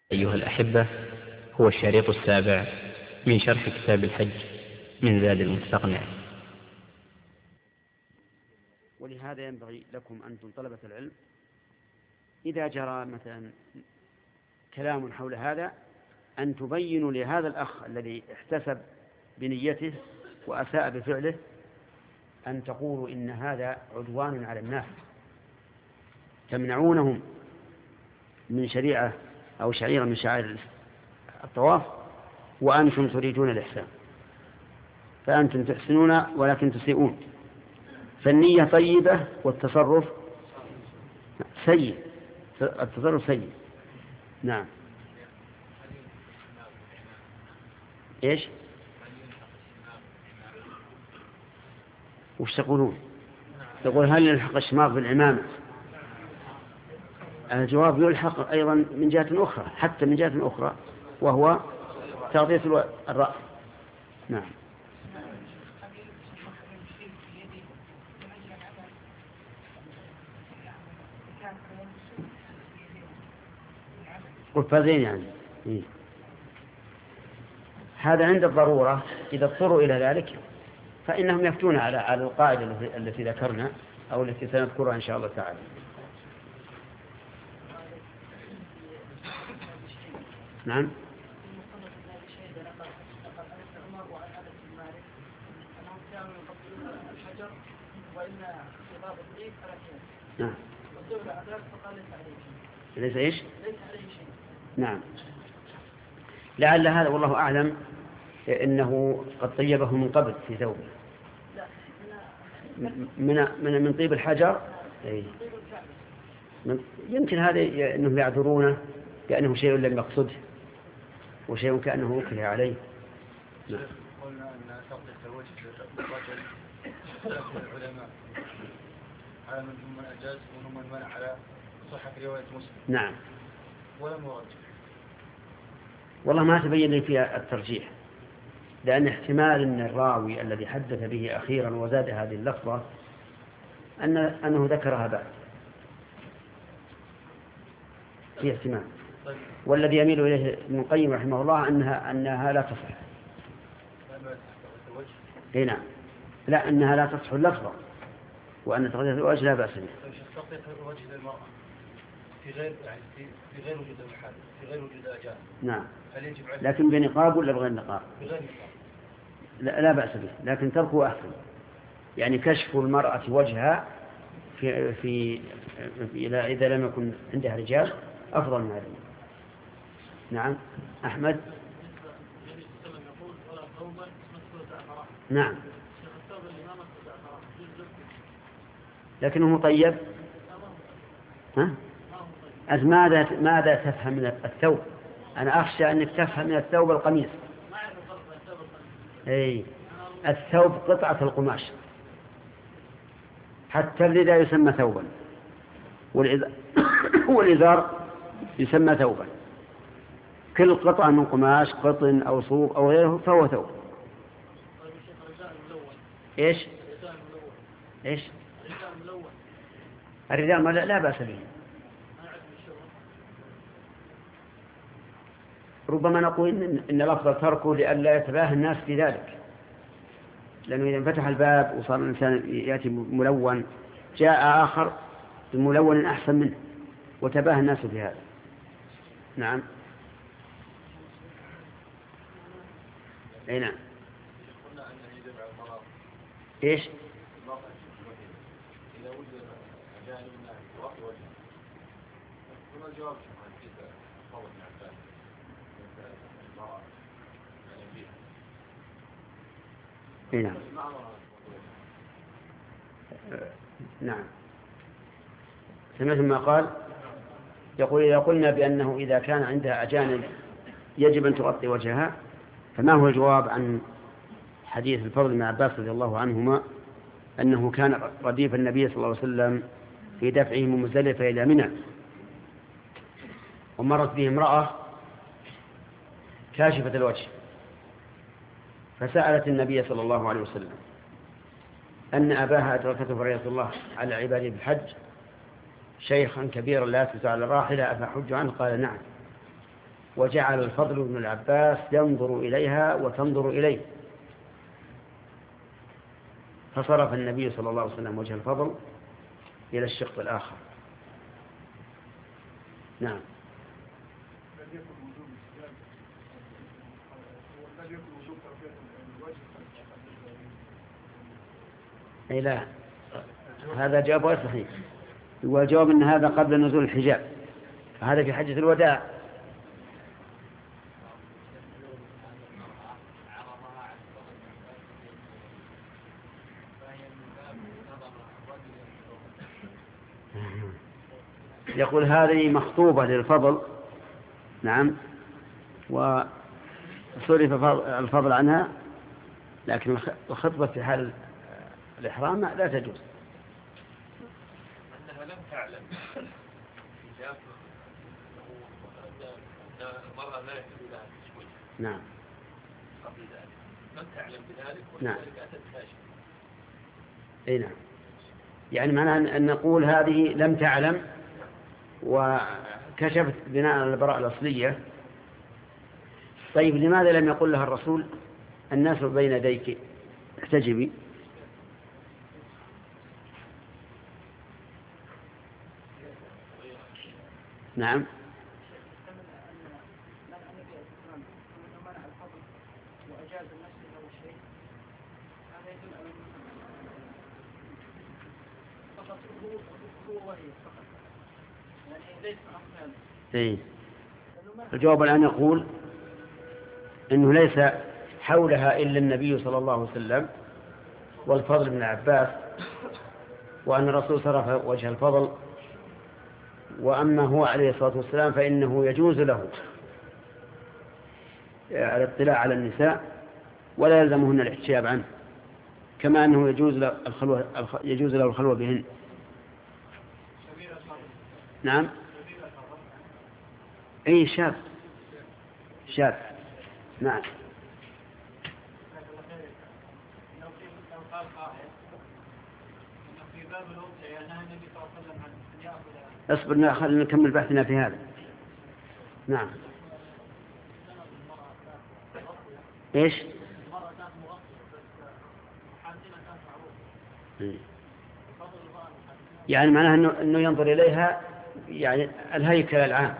أيها الأحبة، هو الشريط السابع من شرح كتاب الحج من زاد المستقنع. ولهذا ينبغي لكم أنتم طلبة العلم إذا جرى مثلا كلام حول هذا أن تبينوا لهذا الأخ الذي احتسب بنيته وأساء بفعله أن تقولوا إن هذا عدوان على الناس، تمنعونهم من شريعة أو شعيرة من شعائر الطواف وأنتم تريدون الإحسان، فأنتم تحسنون ولكن تسيئون. فالنية طيبة والتصرف سيء، التصرف سيء. نعم. إيش؟ وش تقولون؟ تقول هل يلحق الشماغ بالعمامة؟ الجواب يلحق أيضا من جهة أخرى، حتى من جهة أخرى، وهو تغطية الرأس. نعم. قفازين يعني. إيه؟ هذا عند الضرورة، إذا اضطروا إلى ذلك فإنهم يفتون على القاعدة التي ذكرنا أو التي سنذكرها إن شاء الله تعالى. نعم. نعم. ليس إيش؟ نعم. لعل هذا والله أعلم إنه قد طيبه من قبل في ثوبه من طيب الحجر. يمكن هذا أنه يعذرونه كأنه شيء لم يقصده وشيء كأنه وكله عليه. نعم. قلنا أن تغطية الوجه الرجل العلماء على من أجاز ومن منع على صحة رواية مسلم. نعم. ولم يرجح. والله ما تبين لي فيها الترجيح، لأن احتمال أن الراوي الذي حدث به أخيرا وزاد هذه اللفظة أنه ذكرها بعد، في احتمال. والذي يميل إليه ابن القيم رحمه الله أنها لا تصح. إيه نعم. لا، أنها لا تصح اللفظة، وأن تغطية الوجه لا بأس به. تغطية الوجه للمرأة في غير وجود الحادث، في غير وجود أجانب. نعم. لكن بنقاب ولا بغير نقاب؟ بغير نقاب. لا بأس به، لكن تركه أحسن. يعني كشف المرأة وجهها إذا لم يكن عندها رجال أفضل من هذا. نعم. أحمد. نعم. لكنه مطيب. ها؟ ماذا تفهم من الثوب؟ أنا أخشى أنك تفهم من الثوب القميص. أي الثوب قطعة القماش، حتى الرداء يسمى ثوبا، والإزار يسمى ثوبا. كل قطعة من قماش، قطن أو صوف أو غيره، فهو ثوب. إيش؟ الرداء لا بأس به. ربما نقول إن الأفضل تركه لئلا يتباهى الناس في ذلك، لأنه إذا انفتح الباب وصار الإنسان يأتي ملون، جاء آخر بملون أحسن منه وتباهى الناس في هذا. نعم. أي نعم. إيش؟ نعم. نعم. سمعت ما قال، يقول إذا قلنا بأنه إذا كان عندها أجانب يجب أن تغطي وجهها، فما هو الجواب عن حديث الفضل بن عباس رضي الله عنهما أنه كان رديف النبي صلى الله عليه وسلم في دفعه من مزدلفة إلى منى، ومرت به امرأة كاشفة الوجه، فسألت النبي صلى الله عليه وسلم أن أباها أدركته فريضة الله على عباده بالحج شيخا كبيرا لا يثبت على الراحلة أفحج عنه؟ قال نعم. وجعل الفضل بن العباس ينظر إليها وتنظر إليه، فصرف النبي صلى الله عليه وسلم وجه الفضل إلى الشق الآخر. نعم. أي لا، هذا جواب غير صحيح. والجواب أن هذا قبل نزول الحجاب، هذا في حجة الوداع. يقول هذه مخطوبة للفضل، نعم، وصرف الفضل عنها، لكن الخطبة في حال الإحرام لا تجوز. أنها لم تعلم حجاب المرأة لا يحل لها تشويه. نعم. قبل ذلك لم تعلم بذلك نعم. ولذلك أتت كاشفة. أي نعم. يعني معنى أن نقول هذه لم تعلم وكشفت بناء على البراءة الأصلية. طيب لماذا لم يقل لها الرسول الناس بين يديك احتجبي؟ نعم. إيه. الجواب الآن يقول إنه ليس حولها إلا النبي صلى الله عليه وسلم والفضل بن عباس، وأن الرسول صرف وجه الفضل، وأما هو عليه الصلاة والسلام فإنه يجوز له الاطلاع على النساء ولا يلزمهن الاحتجاب عنه، كما أنه يجوز له الخلوة بهن. نعم. أي شاب. نعم. اصبر خلينا نكمل بحثنا في هذا. نعم. ايش؟ يعني معناها انه ينظر اليها يعني الهيكل العام.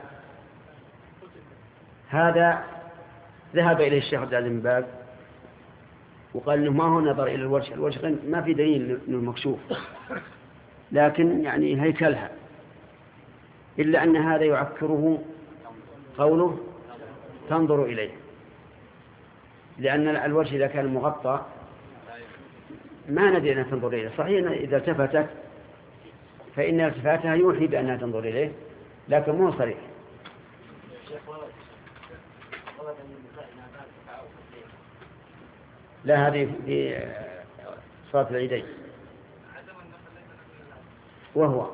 هذا ذهب اليه الشيخ عبد العزيز بن باز وقال انه ما هو نظر الى الوجه ما في دليل انه مكشوف، لكن يعني هيكلها، إلا أن هذا يعكره قوله تنظر إليه، لأن الوجه إذا كان مغطى ما ندري أنها تنظر إليه. صحيح إذا التفتت فإن التفاتها يوحي بأنها تنظر إليه، لكن مو صريح. لا، هذه في صلاة العيدين. وهو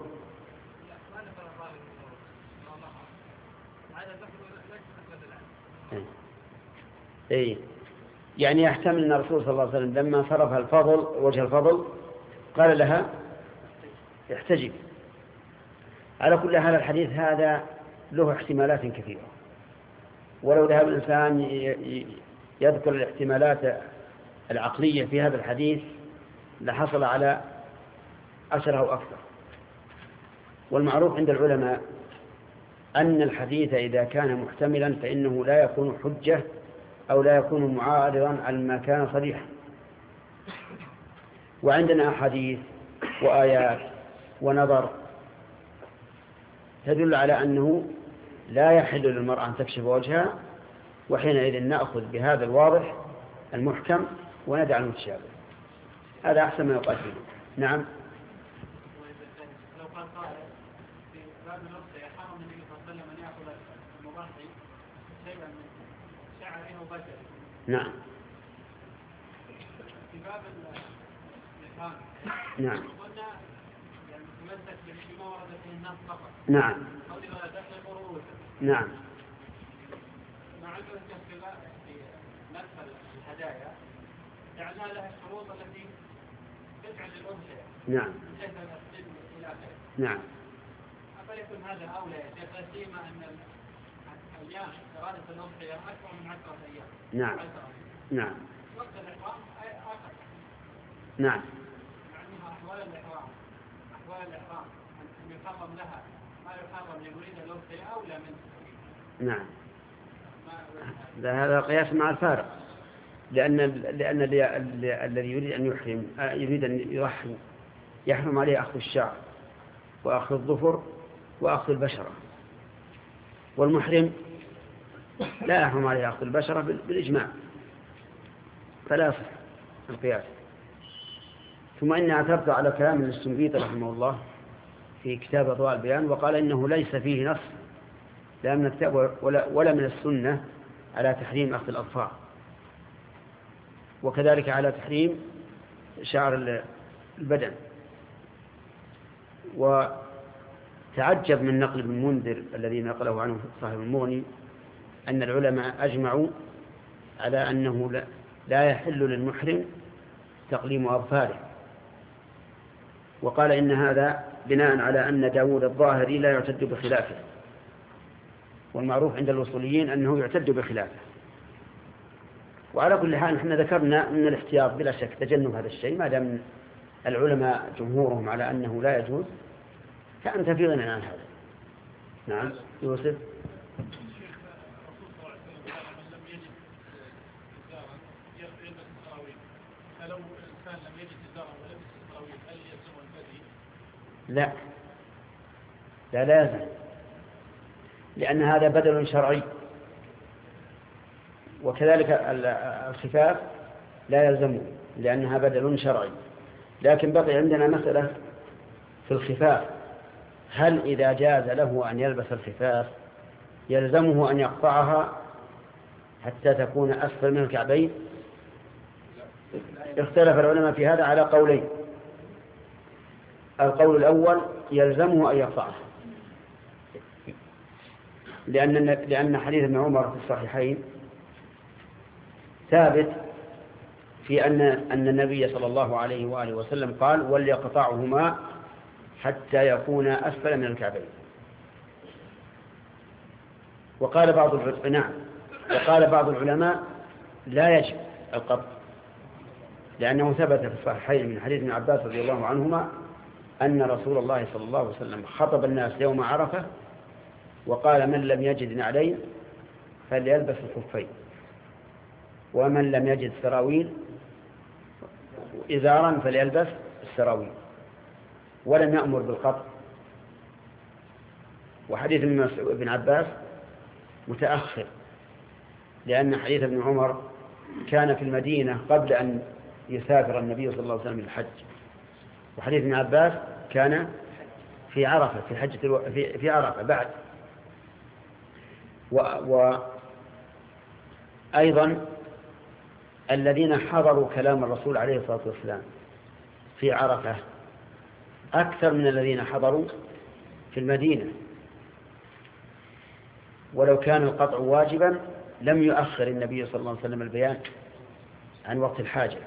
إيه، يعني يحتمل أن الرسول صلى الله عليه وسلم لما صرف وجه الفضل قال لها احتجب. على كل حال الحديث هذا له احتمالات كثيرة، ولو ذهب الإنسان يذكر الاحتمالات العقلية في هذا الحديث لحصل على 10 أو أكثر. والمعروف عند العلماء أن الحديث إذا كان محتملا فإنه لا يكون حجة أو لا يكون معارضا على ما كان صريحا. وعندنا أحاديث وآيات ونظر تدل على أنه لا يحل للمرأة أن تكشف وجهها، وحينئذ نأخذ بهذا الواضح المحكم وندع المتشابه. هذا أحسن ما يقال فيه. نعم. لو قال قائل في باب الرقية حرم النبي صلى الله عليه وسلم أن يأخذ المضحي شيئا من شعره وبشره. نعم. في باب الإحرام نعم. قلنا يعني تمسك بما ورد فيه النص فقط. نعم. قولي ولا تحلق رؤوسا. نعم. مع الوجه في مدخل الهدايا جعلنا لها الشروط التي تجعل الأنثى. نعم. كيف السن إلى آخره. نعم. أفلا يكون هذا أولى يا شيخ، لا سيما أن أيام إرادة الأضحية أكثر من 10 أيام. نعم. نعم. وقت الإحرام آخر. نعم. معناها أحوال الإحرام أن يحرم لها ما يحرم لمريد الأضحية أولى منه. نعم. هذا قياس مع الفارق، لأن الذي يريد أن يحرم يريد أن يضحي يحرم عليه أخذ الشعر وأخذ الظفر وأخذ البشرة، والمحرم لا يحرم عليه أخذ البشرة بالإجماع، فلا يصح القياس. ثم إني اعترضت على كلام السنبيطي رحمه الله في كتاب أضواء البيان، وقال إنه ليس فيه نص لا من الكتاب ولا من السنة على تحريم أخذ الأظفار، وكذلك على تحريم شعر البدن. وتعجب من نقل ابن المنذر الذي نقله عنه صاحب المغني أن العلماء أجمعوا على أنه لا يحل للمحرم تقليم أظفاره، وقال إن هذا بناء على أن داود الظاهري لا يعتد بخلافه، والمعروف عند الوصوليين أنه يعتد بخلافه. وعلى كل حال نحن ذكرنا أن الاحتياط بلا شك تجنب هذا الشيء، ما دام العلماء جمهورهم على أنه لا يجوز فأنت في غنى عن هذا. نعم يوسف. لا لازم، لأن هذا بدل شرعي، وكذلك الخفاف لا يلزمه لأنها بدل شرعي. لكن بقي عندنا مسألة في الخفاف، هل إذا جاز له أن يلبس الخفاف يلزمه أن يقطعها حتى تكون أسفل من الكعبين؟ اختلف العلماء في هذا على قولين. القول الأول يلزمه أن يقطعها، لأن حديث ابن عمر في الصحيحين ثابت في أن النبي صلى الله عليه وآله وسلم قال وليقطعهما حتى يكون أسفل من الكعبين. وقال بعض العلماء لا يجب القطع، لأنه ثبت في الصحيحين من حديث ابن عباس رضي الله عنهما أن رسول الله صلى الله عليه وسلم خطب الناس يوم عرفة وقال من لم يجد نعلين فليلبس الخفين، ومن لم يجد سراويل إزارا فليلبس السراويل، ولم يأمر بالقطع. وحديث ابن عباس متأخر، لأن حديث ابن عمر كان في المدينة قبل أن يسافر النبي صلى الله عليه وسلم للحج، وحديث ابن عباس كان في عرفة في عرفة بعد. وأيضا الذين حضروا كلام الرسول عليه الصلاة والسلام في عرفة أكثر من الذين حضروا في المدينة، ولو كان القطع واجبا لم يؤخر النبي صلى الله عليه وسلم البيان عن وقت الحاجة.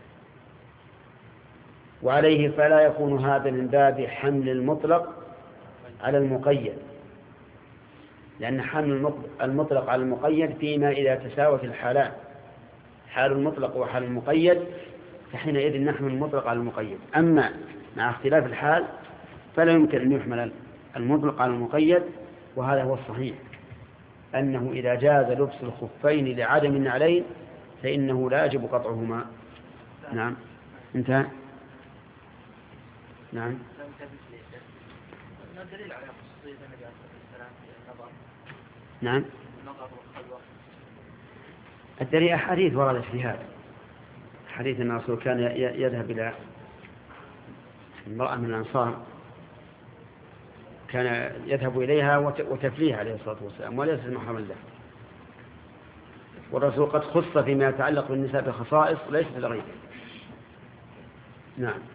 وعليه فلا يكون هذا من باب حمل المطلق على المقيد، لأن حمل المطلق على المقيد فيما إذا تساوت الحالان، حال المطلق وحال المقيد، فحينئذ نحمل المطلق على المقيد. أما مع اختلاف الحال فلا يمكن أن يحمل المطلق على المقيد، وهذا هو الصحيح، أنه إذا جاز لبس الخفين لعدم النعلين فإنه لا يجب قطعهما. نعم انتهى. نعم. نعم. الدليل أحاديث وردت في هذا، حديث أن الرسول كان يذهب إلى امرأة من الأنصار كان يذهب إليها وتفليها عليه الصلاة والسلام وليس محرما له، والرسول قد خص فيما يتعلق بالنساء بخصائص ليس في الغيب. نعم.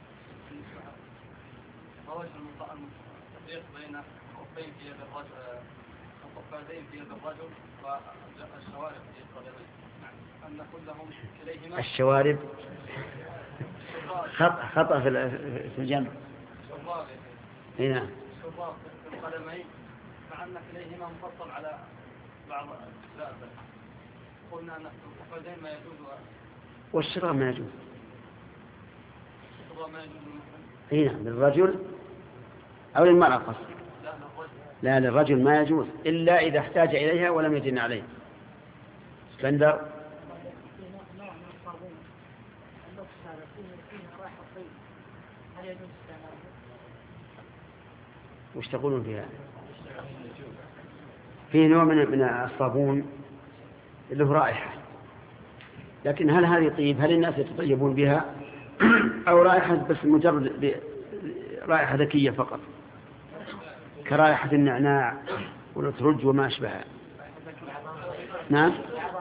بين خفين في يد الرجل وخفين في يد الرجل والشوارب في القدمين، أن كلهم كليهما الشوارب خطأ في الجنب. شراب هنا شراب في القدمين، مع أن كليهما مفصل على بعض الأسباب قلنا أن الفقدين ما يجوز والشراء ما يجوز. الشراء ما يجوز اي نعم، للرجل أو للمرأة قصد. لا، للرجل ما يجوز إلا إذا احتاج إليها ولم يجن عليه. اسكندر. وش تقولون فيها؟ فيه نوع من الصابون له رائحة، لكن هل هذه طيب؟ هل الناس يتطيبون بها أو رائحة بس مجرد رائحة ذكية فقط كرائحة النعناع والأترج وما أشبهها؟ نعم،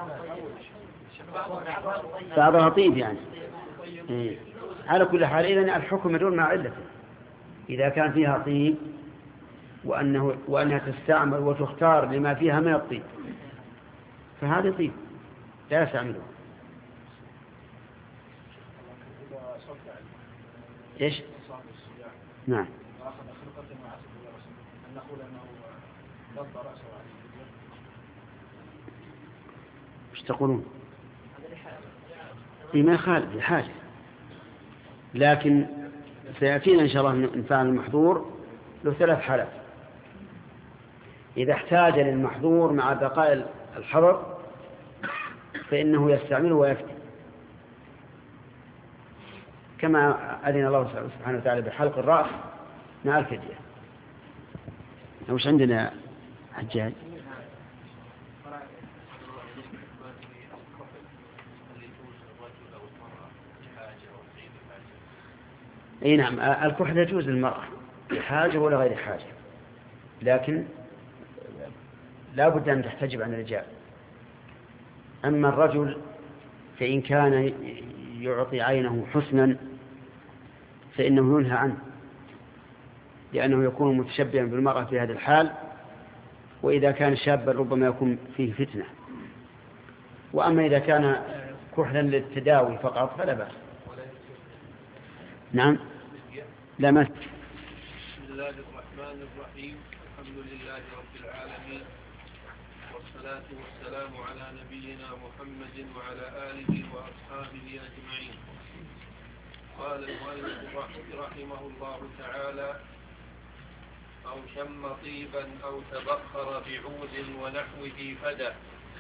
بعضها طيب يعني. على كل حال إذن الحكم يدور مع علته. إذا كان فيها طيب وأنها تستعمل وتختار لما فيها من الطيب فهذا طيب لا يستعمله. إيش؟ نعم. وش تقولون؟ ما يخالف الحاجة، لكن سيأتينا إن شاء الله إنفاع المحظور له 3 حالات. إذا احتاج للمحظور مع بقاء الحظر فإنه يستعمله ويفتي، كما أذن الله سبحانه وتعالى بحلق الرأس مع الفدية. وش عندنا حجاج؟ اي نعم، الكحل يجوز للمرأة لحاجة ولا غير حاجة، لكن لا بد أن تحتجب عن الرجال. أما الرجل فإن كان يعطي عينه حسنا فإنه ينهى عنه، لأنه يكون متشبها بالمرأة في هذا الحال، وإذا كان شابا ربما يكون فيه فتنة. وأما إذا كان كحلا للتداوي فقط فلا بأس. نعم. لا ما. بسم الله الرحمن الرحيم. الحمد لله رب العالمين، والصلاة والسلام على نبينا محمد وعلى آله وأصحابه أجمعين. قال المؤلف رحمه الله تعالى: أو شم طيبا أو تبخر بعود ونحوه فدى،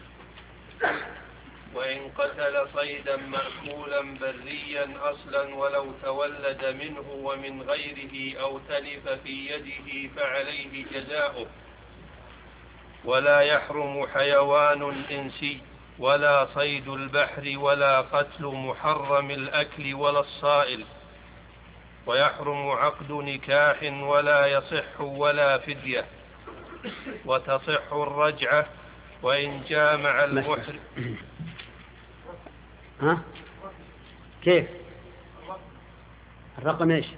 وإن قتل صيدا مأكولا بريا أصلا ولو تولد منه ومن غيره أو تلف في يده فعليه جزاؤه. ولا يحرم حيوان إنسي ولا صيد البحر ولا قتل محرم الأكل ولا الصائل. ويحرم عقد نكاح ولا يصح ولا فدية. وتصح الرجعة وإن جامع المحرم. ها؟ كيف؟ الرقم ايش؟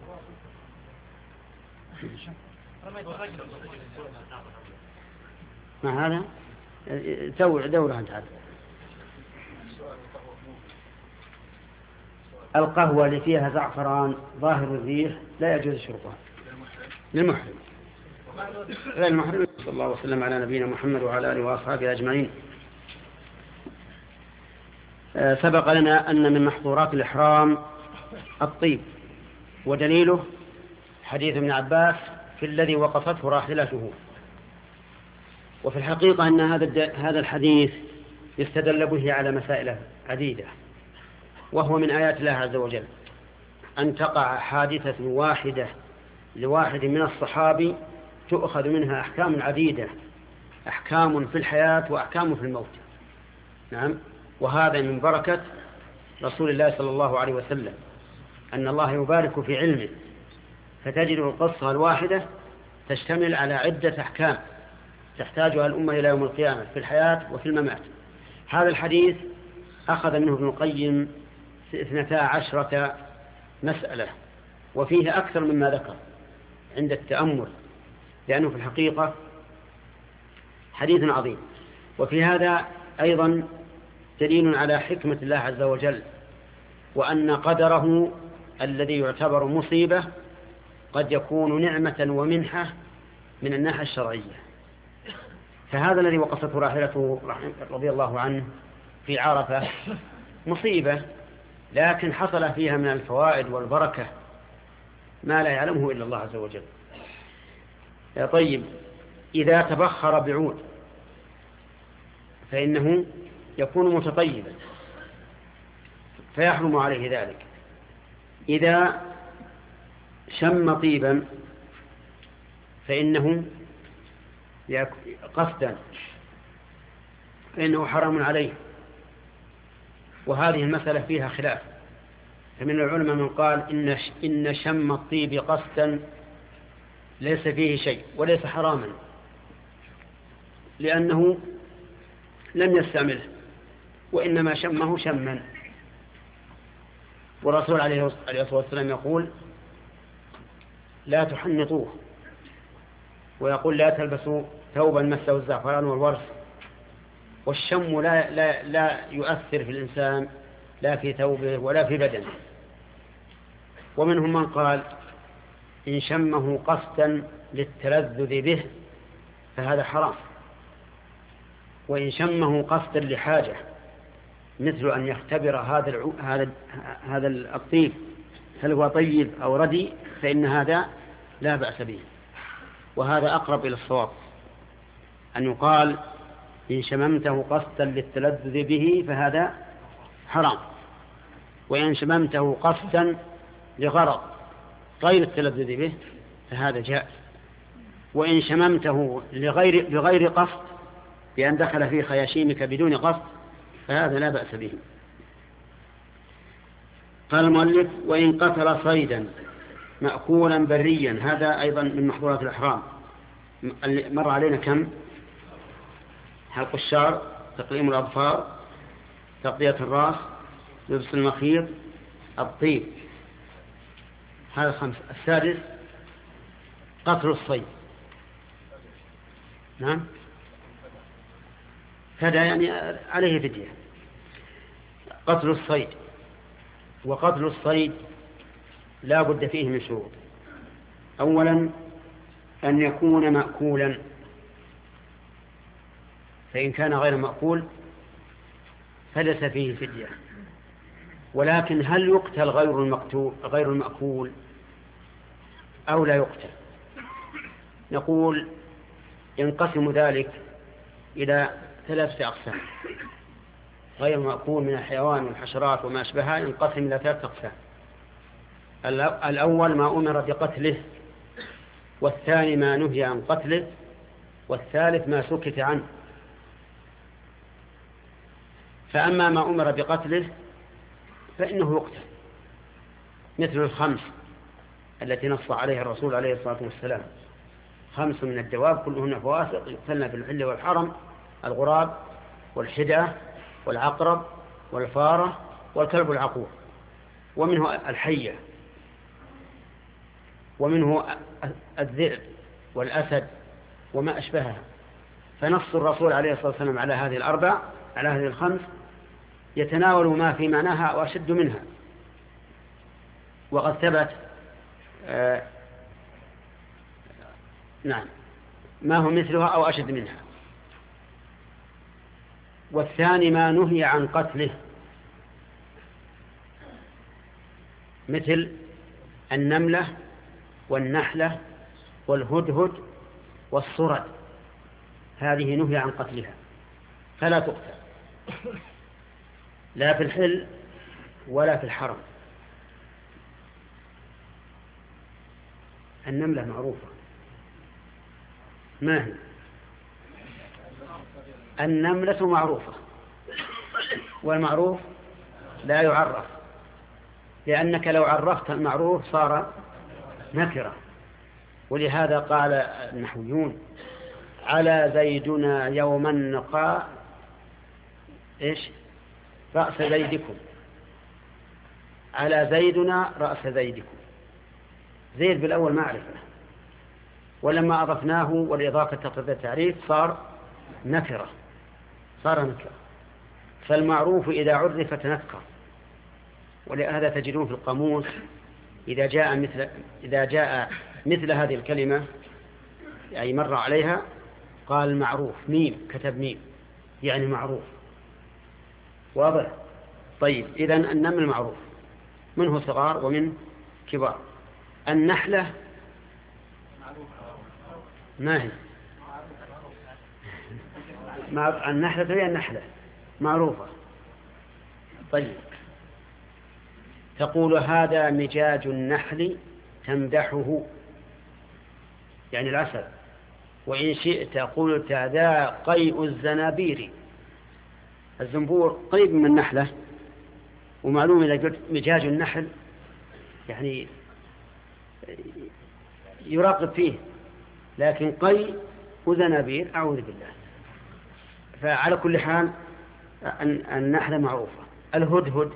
ما هذا؟ دورة انت هذا. القهوة اللي فيها زعفران ظاهر الريح لا يجوز شربها للمحرم. غير المحرم. صلى الله وسلم على نبينا محمد وعلى آله وأصحابه أجمعين. سبق لنا أن من محظورات الإحرام الطيب، ودليله حديث ابن عباس في الذي وقفته راحلته. وفي الحقيقة أن هذا الحديث يستدل به على مسائل عديدة، وهو من آيات الله عز وجل أن تقع حادثة واحدة لواحد من الصحابي تؤخذ منها أحكام عديدة، أحكام في الحياة وأحكام في الموت. نعم، وهذا من بركة رسول الله صلى الله عليه وسلم، أن الله يبارك في علمه، فتجد القصة الواحدة تشتمل على عدة أحكام تحتاجها الأمة إلى يوم القيامة في الحياة وفي الممات. هذا الحديث أخذ منه ابن القيم 12 مسألة، وفيه أكثر مما ذكر عند التأمل، لأنه في الحقيقة حديث عظيم. وفي هذا أيضا دليل على حكمة الله عز وجل، وأن قدره الذي يعتبر مصيبة قد يكون نعمة ومنحة من الناحية الشرعية. فهذا الذي وقصته راحلته رضي الله عنه في عرفة مصيبة، لكن حصل فيها من الفوائد والبركة ما لا يعلمه إلا الله عز وجل. طيب، إذا تبخر بعود فإنه يكون متطيبا فيحرم عليه ذلك. إذا شم طيبا فإنه قصدا فإنه حرام عليه. وهذه المسألة فيها خلاف، فمن العلماء من قال إن شم الطيب قصدا ليس فيه شيء وليس حراما، لأنه لم يستعمله وإنما شمه شما. والرسول عليه الصلاة والسلام يقول لا تحنطوه، ويقول لا تلبسوا ثوبا مسه الزعفران والورس. والشم لا يؤثر في الإنسان لا في ثوبه ولا في بدنه. ومنهم من قال إن شمه قصدا للتلذذ به فهذا حرام، وإن شمه قصدا لحاجة مثل أن يختبر هذا الطيب هل هو طيب أو ردي فإن هذا لا بأس به. وهذا أقرب إلى الصواب، أن يقال إن شممته قصدا للتلذذ به فهذا حرام، وإن شممته قصدا لغرض غير التلذذ به فهذا جائز. وإن شممته بغير قصد بأن دخل في خياشيمك بدون قصد فهذا لا بأس به. قال المؤلف وإن قتل صيدا مأكولا بريا، هذا أيضا من محظورات الإحرام. مر علينا كم؟ حلق الشعر، تقليم الأظفار، تغطية الرأس، لبس المخيط، الطيب، هذا 5. السادس قتل الصيد. نعم، هذا يعني عليه فدية. قتل الصيد، وقتل الصيد لا بد فيه من شروط. أولا أن يكون مأكولا، فإن كان غير مأكول فليس فيه فدية. ولكن هل يقتل غير المأكول أو لا يقتل؟ نقول ينقسم ذلك إلى 3 أقسام. غير مأكول من الحيوان والحشرات وما أشبهها ينقسم إلى 3 أقسام. الأول ما أمر بقتله، والثاني ما نهي عن قتله، والثالث ما سكت عنه. فأما ما أمر بقتله فإنه يقتل، مثل الخمس التي نص عليها الرسول عليه الصلاة والسلام: 5 من الدواب كلهن فواسق يقتلن في الحل والحرم: الغراب والحدة والعقرب والفارة والكلب العقور. ومنه الحية، ومنه الذئب والأسد وما أشبهها. فنص الرسول عليه الصلاة والسلام على هذه الأربع، على هذه الخمس، يتناول ما في معناها وأشد منها. وقد ثبت نعم ما هو مثلها أو أشد منها. والثاني ما نهي عن قتله، مثل النملة والنحلة والهدهد والصرد، هذه نهي عن قتلها فلا تقتل لا في الحل ولا في الحرم. النملة معروفة، ما هي؟ النملة معروفة، والمعروف لا يعرف، لأنك لو عرفت المعروف صار نكرة. ولهذا قال النحويون: على زيدنا يوما نقى إيش رأس زيدكم. على زيدنا رأس زيدكم. زيد بالأول معرفة، ولما أضفناه والإضافة تقتضي التعريف صار نكرة، صار نكرة. فالمعروف إذا عرف تنكر. ولهذا تجدون في القاموس إذا جاء مثل هذه الكلمة، أي مر عليها، قال معروف، ميم، كتب ميم يعني معروف، واضح. طيب إذن النمل معروف، منه صغار ومن كبار. النحلة ما هي؟ النحلة هي النحلة معروفة. طيب تقول هذا مجاج النحل تمدحه يعني العسل، وإن شئت قلت ذا قيء الزنابير. الزنبور قريب من النحلة، ومعلوم إذا قلت مجاج النحل يعني يراقب فيه، لكن قيء وزنابير أعوذ بالله. فعلى كل حال النحلة معروفة. الهدهد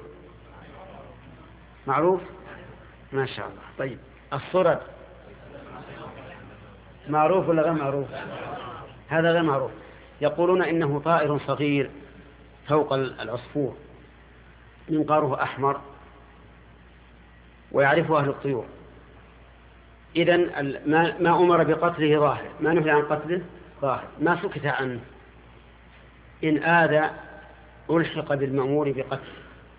معروف ما شاء الله. طيب الصرد معروف ولا غير معروف؟ هذا غير معروف. يقولون إنه طائر صغير فوق العصفور، منقاره أحمر، ويعرفه أهل الطيور. إذن ما أمر بقتله ظاهر، ما نهي عن قتله ظاهر، ما سكت عنه. إن آذى ألحق بالمأمور بقتله،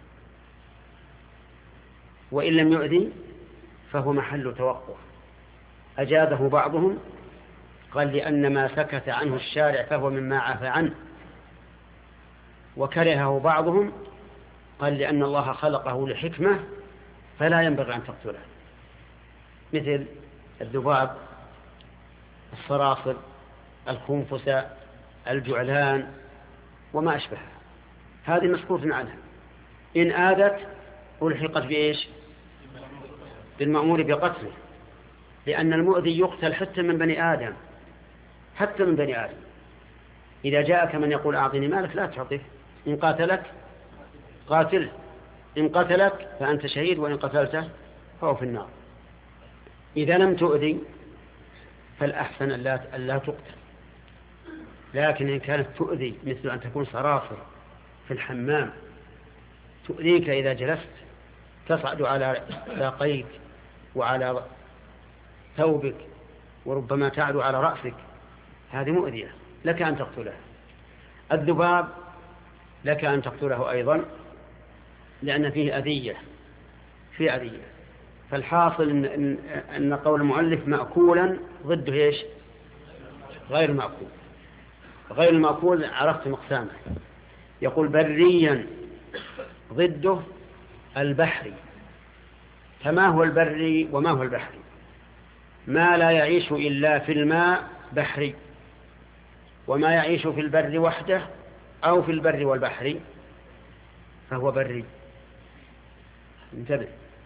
وإن لم يؤذي فهو محل توقف. أجازه بعضهم قال لأن ما سكت عنه الشارع فهو مما عفى عنه، وكرهه بعضهم قال لأن الله خلقه لحكمة فلا ينبغي أن تقتله، مثل الذباب، الصراصر، الخنفس، الجعلان وما أشبهها، هذه مسكوت عنها. إن آذت ألحقت بإيش؟ بالمأمور بقتله، لأن المؤذي يقتل حتى من بني آدم، حتى من بني آدم. إذا جاءك من يقول أعطني مالك لا تعطيه، إن قاتلك قاتله، إن قتلك فأنت شهيد، وإن قتلته فهو في النار. إذا لم تؤذي فالأحسن ألا تقتل. لكن إن كانت تؤذي، مثل أن تكون صراصر في الحمام تؤذيك إذا جلست، تصعد على ساقيك وعلى ثوبك، وربما تعلو على رأسك، هذه مؤذية لك أن تقتلها. الذباب لك أن تقتله أيضا، لأن فيه أذية، فيه أذية. فالحاصل أن قول المؤلف مأكولا ضده إيش؟ غير مأكول. غير المأكول عرفت مقسامه. يقول بريا ضده البحري. فما هو البري وما هو البحري؟ ما لا يعيش إلا في الماء بحري، وما يعيش في البر وحده أو في البر والبحر فهو بري. انتبه،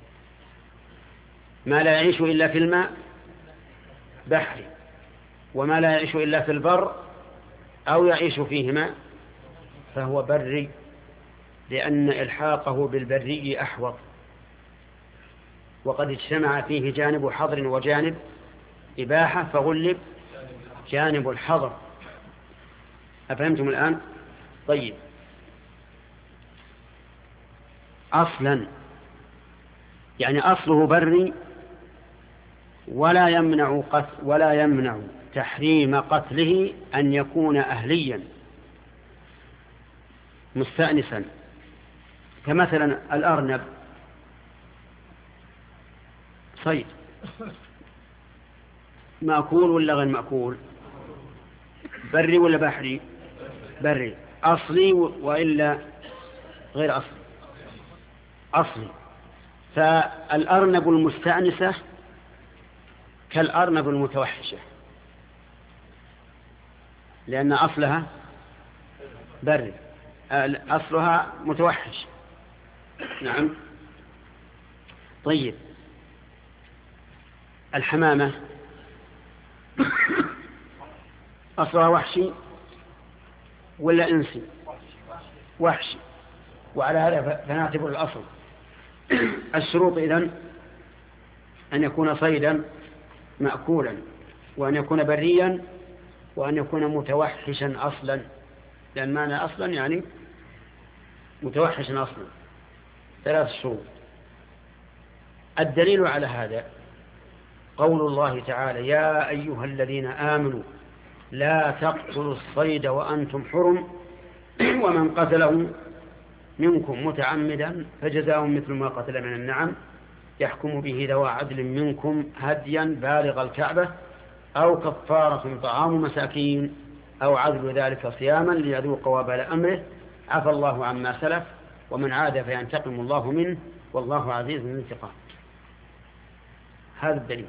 ما لا يعيش إلا في الماء بحري، وما لا يعيش إلا في البر أو يعيش فيهما فهو بري، لأن إلحاقه بالبري أحوط، وقد اجتمع فيه جانب حظر وجانب إباحة فغلب جانب الحظر. أفهمتم الآن؟ طيب، أصلا يعني أصله بري، ولا يمنع تحريم قتله أن يكون أهليا مستأنسا، كمثلا الأرنب صيد، مأكول ولا غير مأكول؟ بري ولا بحري؟ بري. أصلي وإلا غير أصلي؟ أصلي. فالأرنب المستأنسة كالأرنب المتوحشة، لأن أصلها بري، أصلها متوحش. نعم. طيب، الحمامة أصلها وحشي ولا إنسي؟ وحشي، وعلى هذا فنعتبر الأصل. الشروط إذن أن يكون صيدا مأكولا، وأن يكون بريا، وأن يكون متوحشا أصلا، لأن معنى أصلا يعني متوحشا أصلا. 3 شروط. الدليل على هذا قول الله تعالى: يا أيها الذين آمنوا لا تقتلوا الصيد وأنتم حرم ومن قتله منكم متعمدا فجزاء مثل ما قتل من النعم يحكم به ذوى عدل منكم هديا بالغ الكعبة أو كفارة طعام مساكين أو عدل ذلك صياما ليذوق وبال أمره عفى الله عما سلف ومن عاد فينتقم الله منه والله عزيز ذو انتقام. هذا الدليل.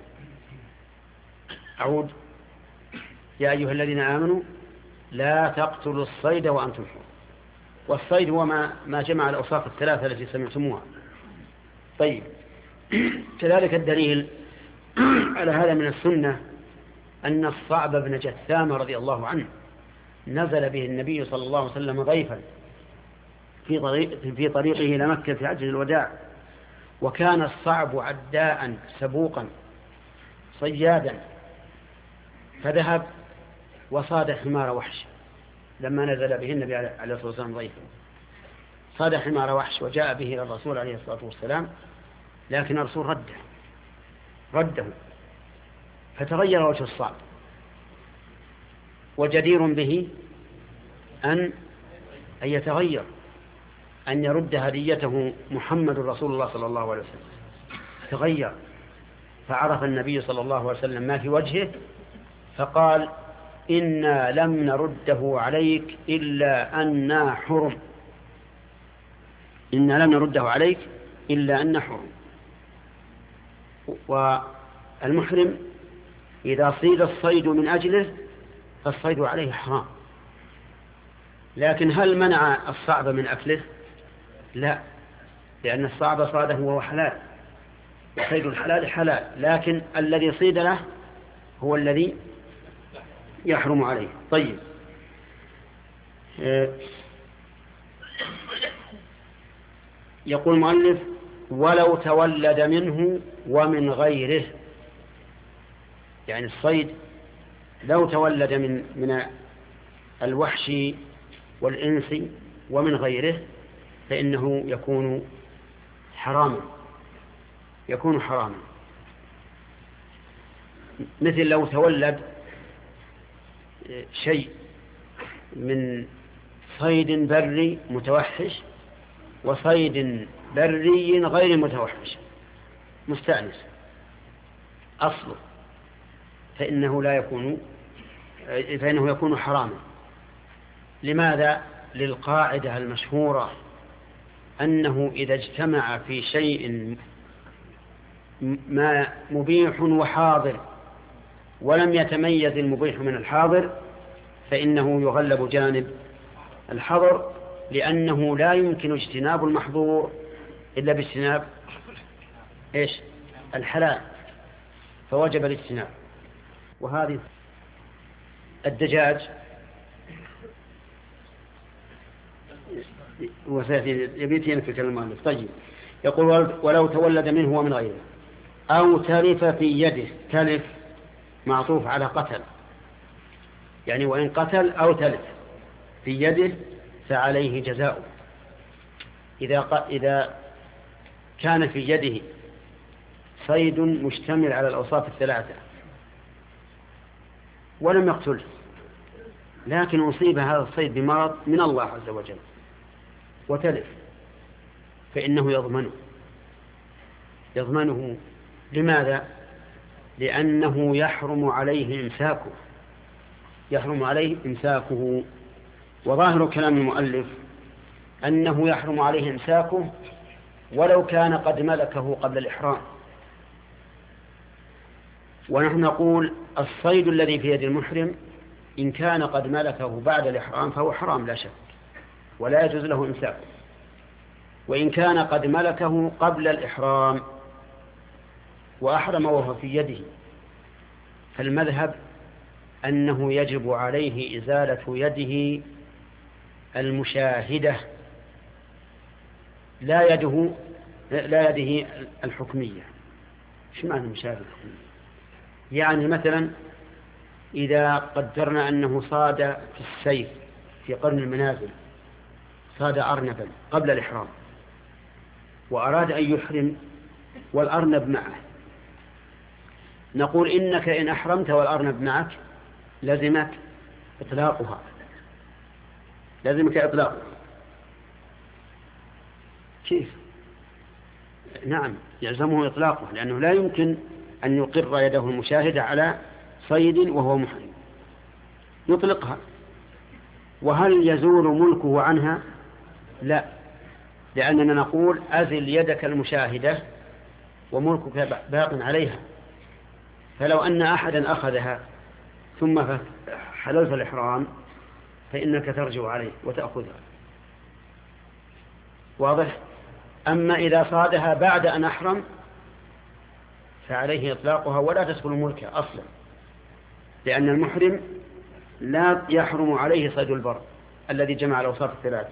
أعود: يا أيها الذين آمنوا لا تقتلوا الصيد وأنتم حرم. والصيد هو ما جمع الأوصاف الثلاثة التي سمعتموها. طيب، كذلك الدليل على هذا من السنة أن الصعب بن جثام رضي الله عنه نزل به النبي صلى الله عليه وسلم ضيفا في طريقه إلى مكة في حجة الوداع، وكان الصعب عداء سبوقا صيادا، فذهب وصاد حمار وحش لما نزل به النبي عليه الصلاة والسلام ضيفا، صاد حمار وحش وجاء به إلى الرسول عليه الصلاة والسلام، لكن الرسول رده فتغير وجه الصعب، وجدير به أن يتغير، أن يرد هديته محمد رسول الله صلى الله عليه وسلم. تغير، فعرف النبي صلى الله عليه وسلم ما في وجهه فقال: إنا لم نرده عليك إلا أننا حرم، إنا لم نرده عليك إلا أننا حرم. والمحرم إذا صيد الصيد من أجله فالصيد عليه حرام، لكن هل منع الصعب من أكله؟ لا، لأن الصعب صاده وهو حلال، وصيد الحلال حلال، لكن الذي صيد له هو الذي يحرم عليه. طيب، يقول المؤلف: ولو تولد منه ومن غيره، يعني الصيد لو تولد من الوحش والإنس ومن غيره فإنه يكون حراما، مثل لو تولد شيء من صيد بري متوحش وصيد بري غير متوحش مستأنس أصله، فإنه يكون حراما. لماذا؟ للقاعدة المشهورة أنه إذا اجتمع في شيء ما مبيح وحاضر ولم يتميز المبيح من الحاضر فإنه يغلب جانب الحظر، لأنه لا يمكن اجتناب المحظور إلا باجتناب الحلال، فوجب الاجتناب. وهذه الدجاج يبيتين في كلمة المؤلف. طيب، يقول: ولو تولد منه ومن غيره أو تلف في يده. تلف معطوف على قتل، يعني وإن قتل أو تلف في يده فعليه جزاؤه. إذا كان في يده صيد مشتمل على الأوصاف الثلاثة ولم يقتله، لكن أصيب هذا الصيد بمرض من الله عز وجل وتلف، فإنه يضمنه. لماذا؟ لأنه يحرم عليه إمساكه. وظاهر كلام المؤلف أنه يحرم عليه إمساكه ولو كان قد ملكه قبل الإحرام. ونحن نقول الصيد الذي في يد المحرم إن كان قد ملكه بعد الإحرام فهو حرام لا شك، ولا يجوز له إمساكه. وإن كان قد ملكه قبل الإحرام وأحرم وهو في يده فالمذهب أنه يجب عليه إزالة يده المشاهدة لا يده الحكمية. إيش معنى المشاهدة الحكمية؟ يعني مثلا إذا قدرنا أنه صاد في السيف في قرن المنازل، صاد أرنبا قبل الإحرام وأراد أن يحرم والأرنب معه، نقول إنك إن أحرمت والأرنب معك لزمك إطلاقها، لازمك إطلاقها. كيف؟ نعم يلزمه إطلاقه، لأنه لا يمكن أن يقر يده المشاهدة على صيد وهو محرم، يطلقها. وهل يزول ملكه عنها؟ لا، لأننا نقول أزل يدك المشاهدة وملكك باق عليها. فلو أن أحدا أخذها ثم حللت الإحرام فإنك ترجع عليه وتأخذها. واضح؟ أما إذا صادها بعد أن أحرم فعليه إطلاقها ولا تدخل ملكه أصلا، لأن المحرم لا يحرم عليه صيد البر الذي جمع الأوصاف الثلاثة.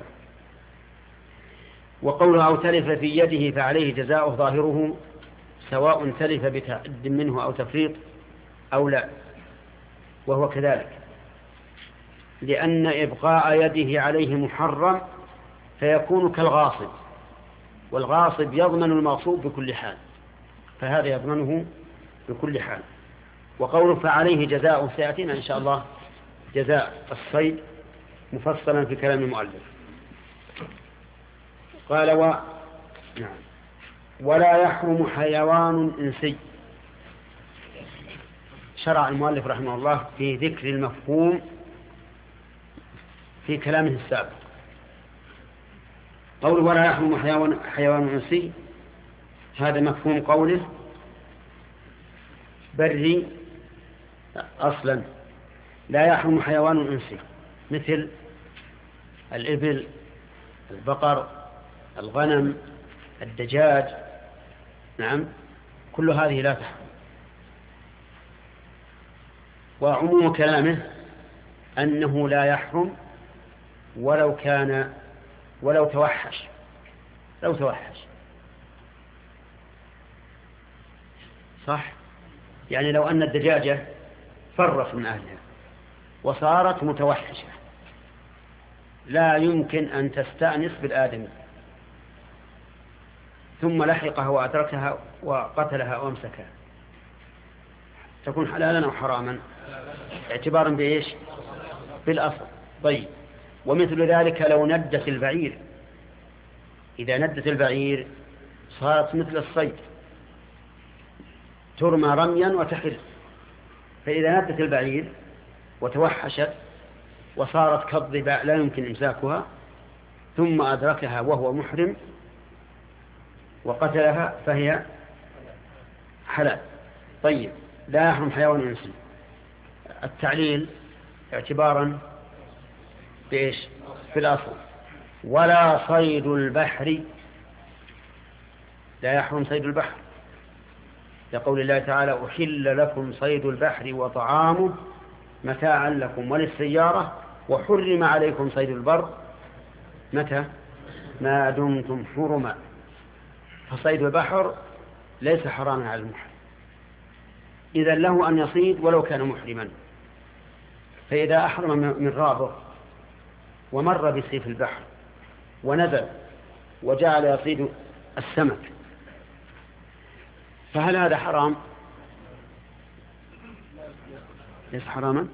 وقوله أو تلف في يده فعليه جزاؤه ظاهره سواء تلف بتعد منه أو تفريط أو لا، وهو كذلك، لأن إبقاء يده عليه محرم فيكون كالغاصب، والغاصب يضمن المغصوب بكل حال، فهذا يضمنه بكل حال. وقوله فعليه جزاء سيأتينا إن شاء الله جزاء الصيد مفصلا في كلام المؤلف. قال نعم. ولا يحرم حيوان إنسي. شرع المؤلف رحمه الله في ذكر المفهوم في كلامه السابق. قوله ولا يحرم حيوان إنسي، هذا مفهوم قوله بري أصلا. لا يحرم حيوان إنسي مثل الإبل، البقر، الغنم، الدجاج، نعم، كل هذه لا تحرم. وعموم كلامه أنه لا يحرم ولو توحش، صح؟ يعني لو أن الدجاجة فرت من أهلها وصارت متوحشة لا يمكن أن تستأنس بالآدمي، ثم لحقها وأدركها وقتلها وامسكها، تكون حلالا أو حراما اعتبارا بإيش؟ بالأصل. طيب، ومثل ذلك لو ندت البعير، إذا ندت البعير صارت مثل الصيد ترمى رميا وتحل، فإذا ندت البعير وتوحشت وصارت كالضباء لا يمكن إمساكها ثم أدركها وهو محرم وقتلها فهي حلال. طيب، لا يحرم حيوان إنسي. التعليل اعتبارا بإيش؟ في الأصل. ولا صيد البحر، لا يحرم صيد البحر، لقول الله تعالى أحل لكم صيد البحر وطعامه متاعا لكم وللسيارة وحرم عليكم صيد البر متى؟ ما دمتم حرما. فصيد البحر ليس حراما على المحرم، إذا له أن يصيد ولو كان محرما. فإذا أحرم من رابط ومر بسيف البحر ونزل وجعل يصيد السمك، فهل هذا حرام؟ ليس حراما،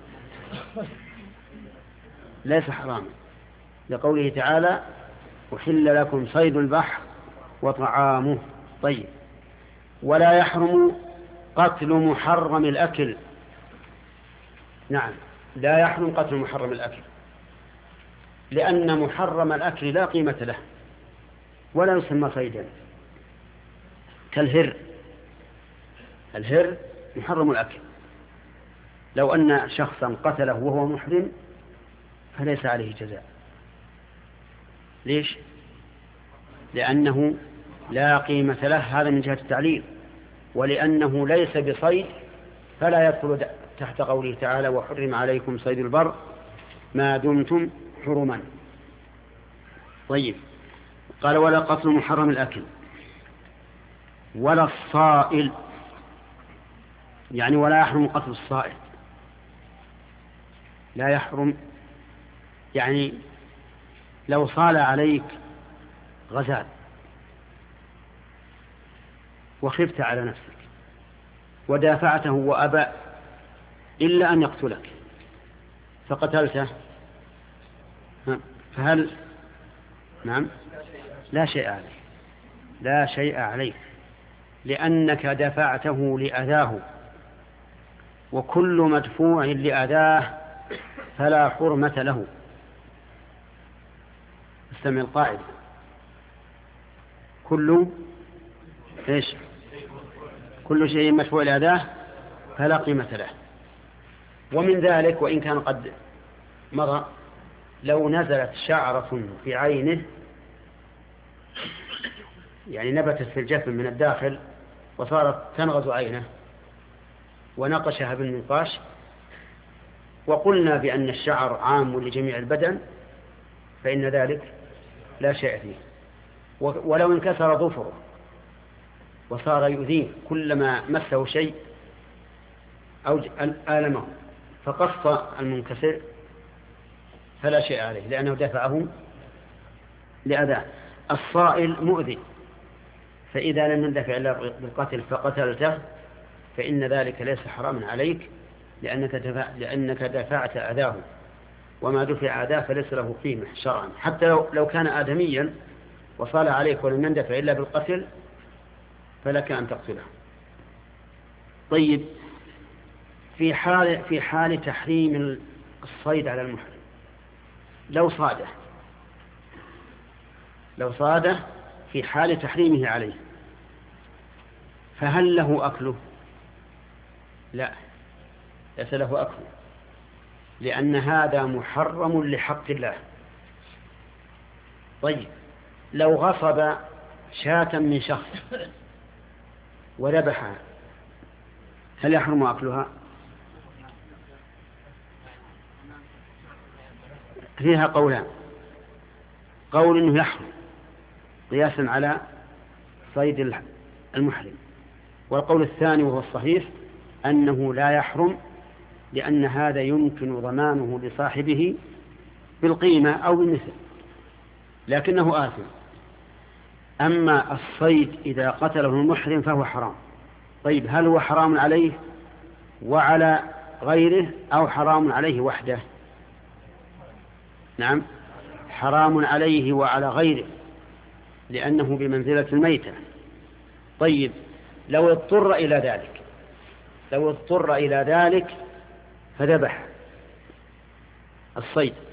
ليس حراما، لقوله تعالى أحل لكم صيد البحر وطعامه. طيب، ولا يحرم قتل محرم الأكل. نعم، لا يحرم قتل محرم الأكل، لأن محرم الأكل لا قيمة له ولا يسمى صيدا، كالهر. الهر محرم الأكل، لو أن شخصا قتله وهو محرم فليس عليه جزاء. ليش؟ لأنه لا قيمة له، هذا من جهة التعليل، ولأنه ليس بصيد فلا يدخل تحت قوله تعالى وحرم عليكم صيد البر ما دمتم حرما. طيب، قال ولا قتل محرم الأكل ولا الصائل، يعني ولا يحرم قتل الصائل، لا يحرم. يعني لو صال عليك غزال وخفت على نفسك ودافعته وأبى إلا أن يقتلك، فقتلته فهل نعم لا شيء عليه، لا شيء عليه، لأنك دفعته لأذاه، وكل مدفوع لأذاه فلا حرمة له. استمع القاعدة: كل شيء مدفوع لأذاه فلا قيمة له. ومن ذلك وإن كان قد مضى، لو نزلت شعرة في عينه، يعني نبتت في الجفن من الداخل وصارت تنغز عينه ونقشها بالمنقاش، وقلنا بأن الشعر عام لجميع البدن، فإن ذلك لا شيء فيه. ولو انكسر ظفره وصار يؤذيه كلما مسه شيء أو آلمه فقص المنكسر فلا شيء عليه، لأنه دفعه لأذاه. الصائل مؤذي، فإذا لم يندفع إلا بالقتل فقتلته فإن ذلك ليس حراما عليك، لأنك دفعت أذاه، وما دفع أذاه فليس له قيمة شرعا، حتى لو كان آدميا وصال عليك ولم يندفع إلا بالقتل فلك أن تقتله. طيب، في حال تحريم الصيد على المحرم، لو صاده في حال تحريمه عليه، فهل له أكله؟ لا، ليس له أكله، لأن هذا محرم لحق الله. طيب، لو غصب شاة من شخص وذبحها هل يحرم أكلها؟ فيها قولان: قول إنه يحرم قياسا على صيد المحرم، والقول الثاني وهو الصحيح أنه لا يحرم، لأن هذا يمكن ضمانه لصاحبه بالقيمة أو بالمثل، لكنه آثم. أما الصيد إذا قتله المحرم فهو حرام. طيب، هل هو حرام عليه وعلى غيره أو حرام عليه وحده؟ نعم، حرام عليه وعلى غيره، لأنه بمنزلة الميتة. طيب، لو اضطر إلى ذلك فذبح الصيد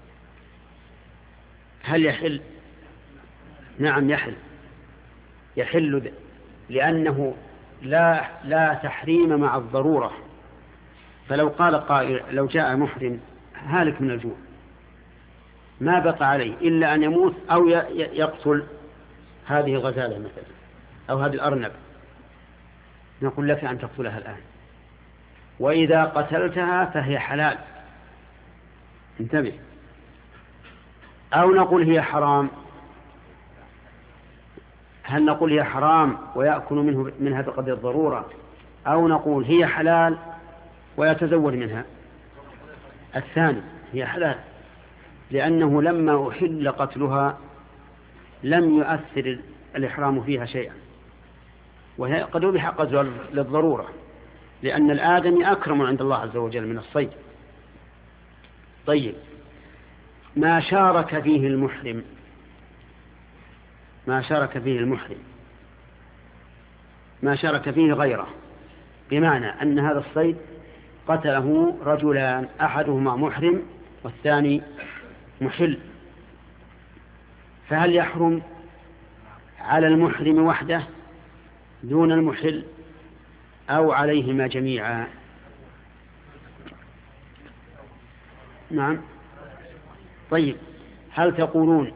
هل يحل؟ نعم يحل، لأنه لا تحريم مع الضرورة. فلو قال قائل: لو جاء محرم هالك من الجوع ما بقى عليه إلا أن يموت أو يقتل هذه الغزالة مثلا أو هذه الأرنب، نقول لك أن تقتلها الآن، وإذا قتلتها فهي حلال، انتبه. أو نقول هي حرام، هل نقول هي حرام ويأكل منها بقدر الضرورة، أو نقول هي حلال ويتزود منها؟ الثاني، هي حلال، لأنه لما أحل قتلها لم يؤثر الإحرام فيها شيئا، وهي قد يبيح قتلها للضرورة، لأن الآدمي أكرم عند الله عز وجل من الصيد. طيب، ما شارك فيه ما شارك فيه غيره، بمعنى أن هذا الصيد قتله رجلان، أحدهما محرم والثاني محل، فهل يحرم على المحرم وحده دون المحل أو عليهما جميعا؟ نعم. طيب، هل تقولون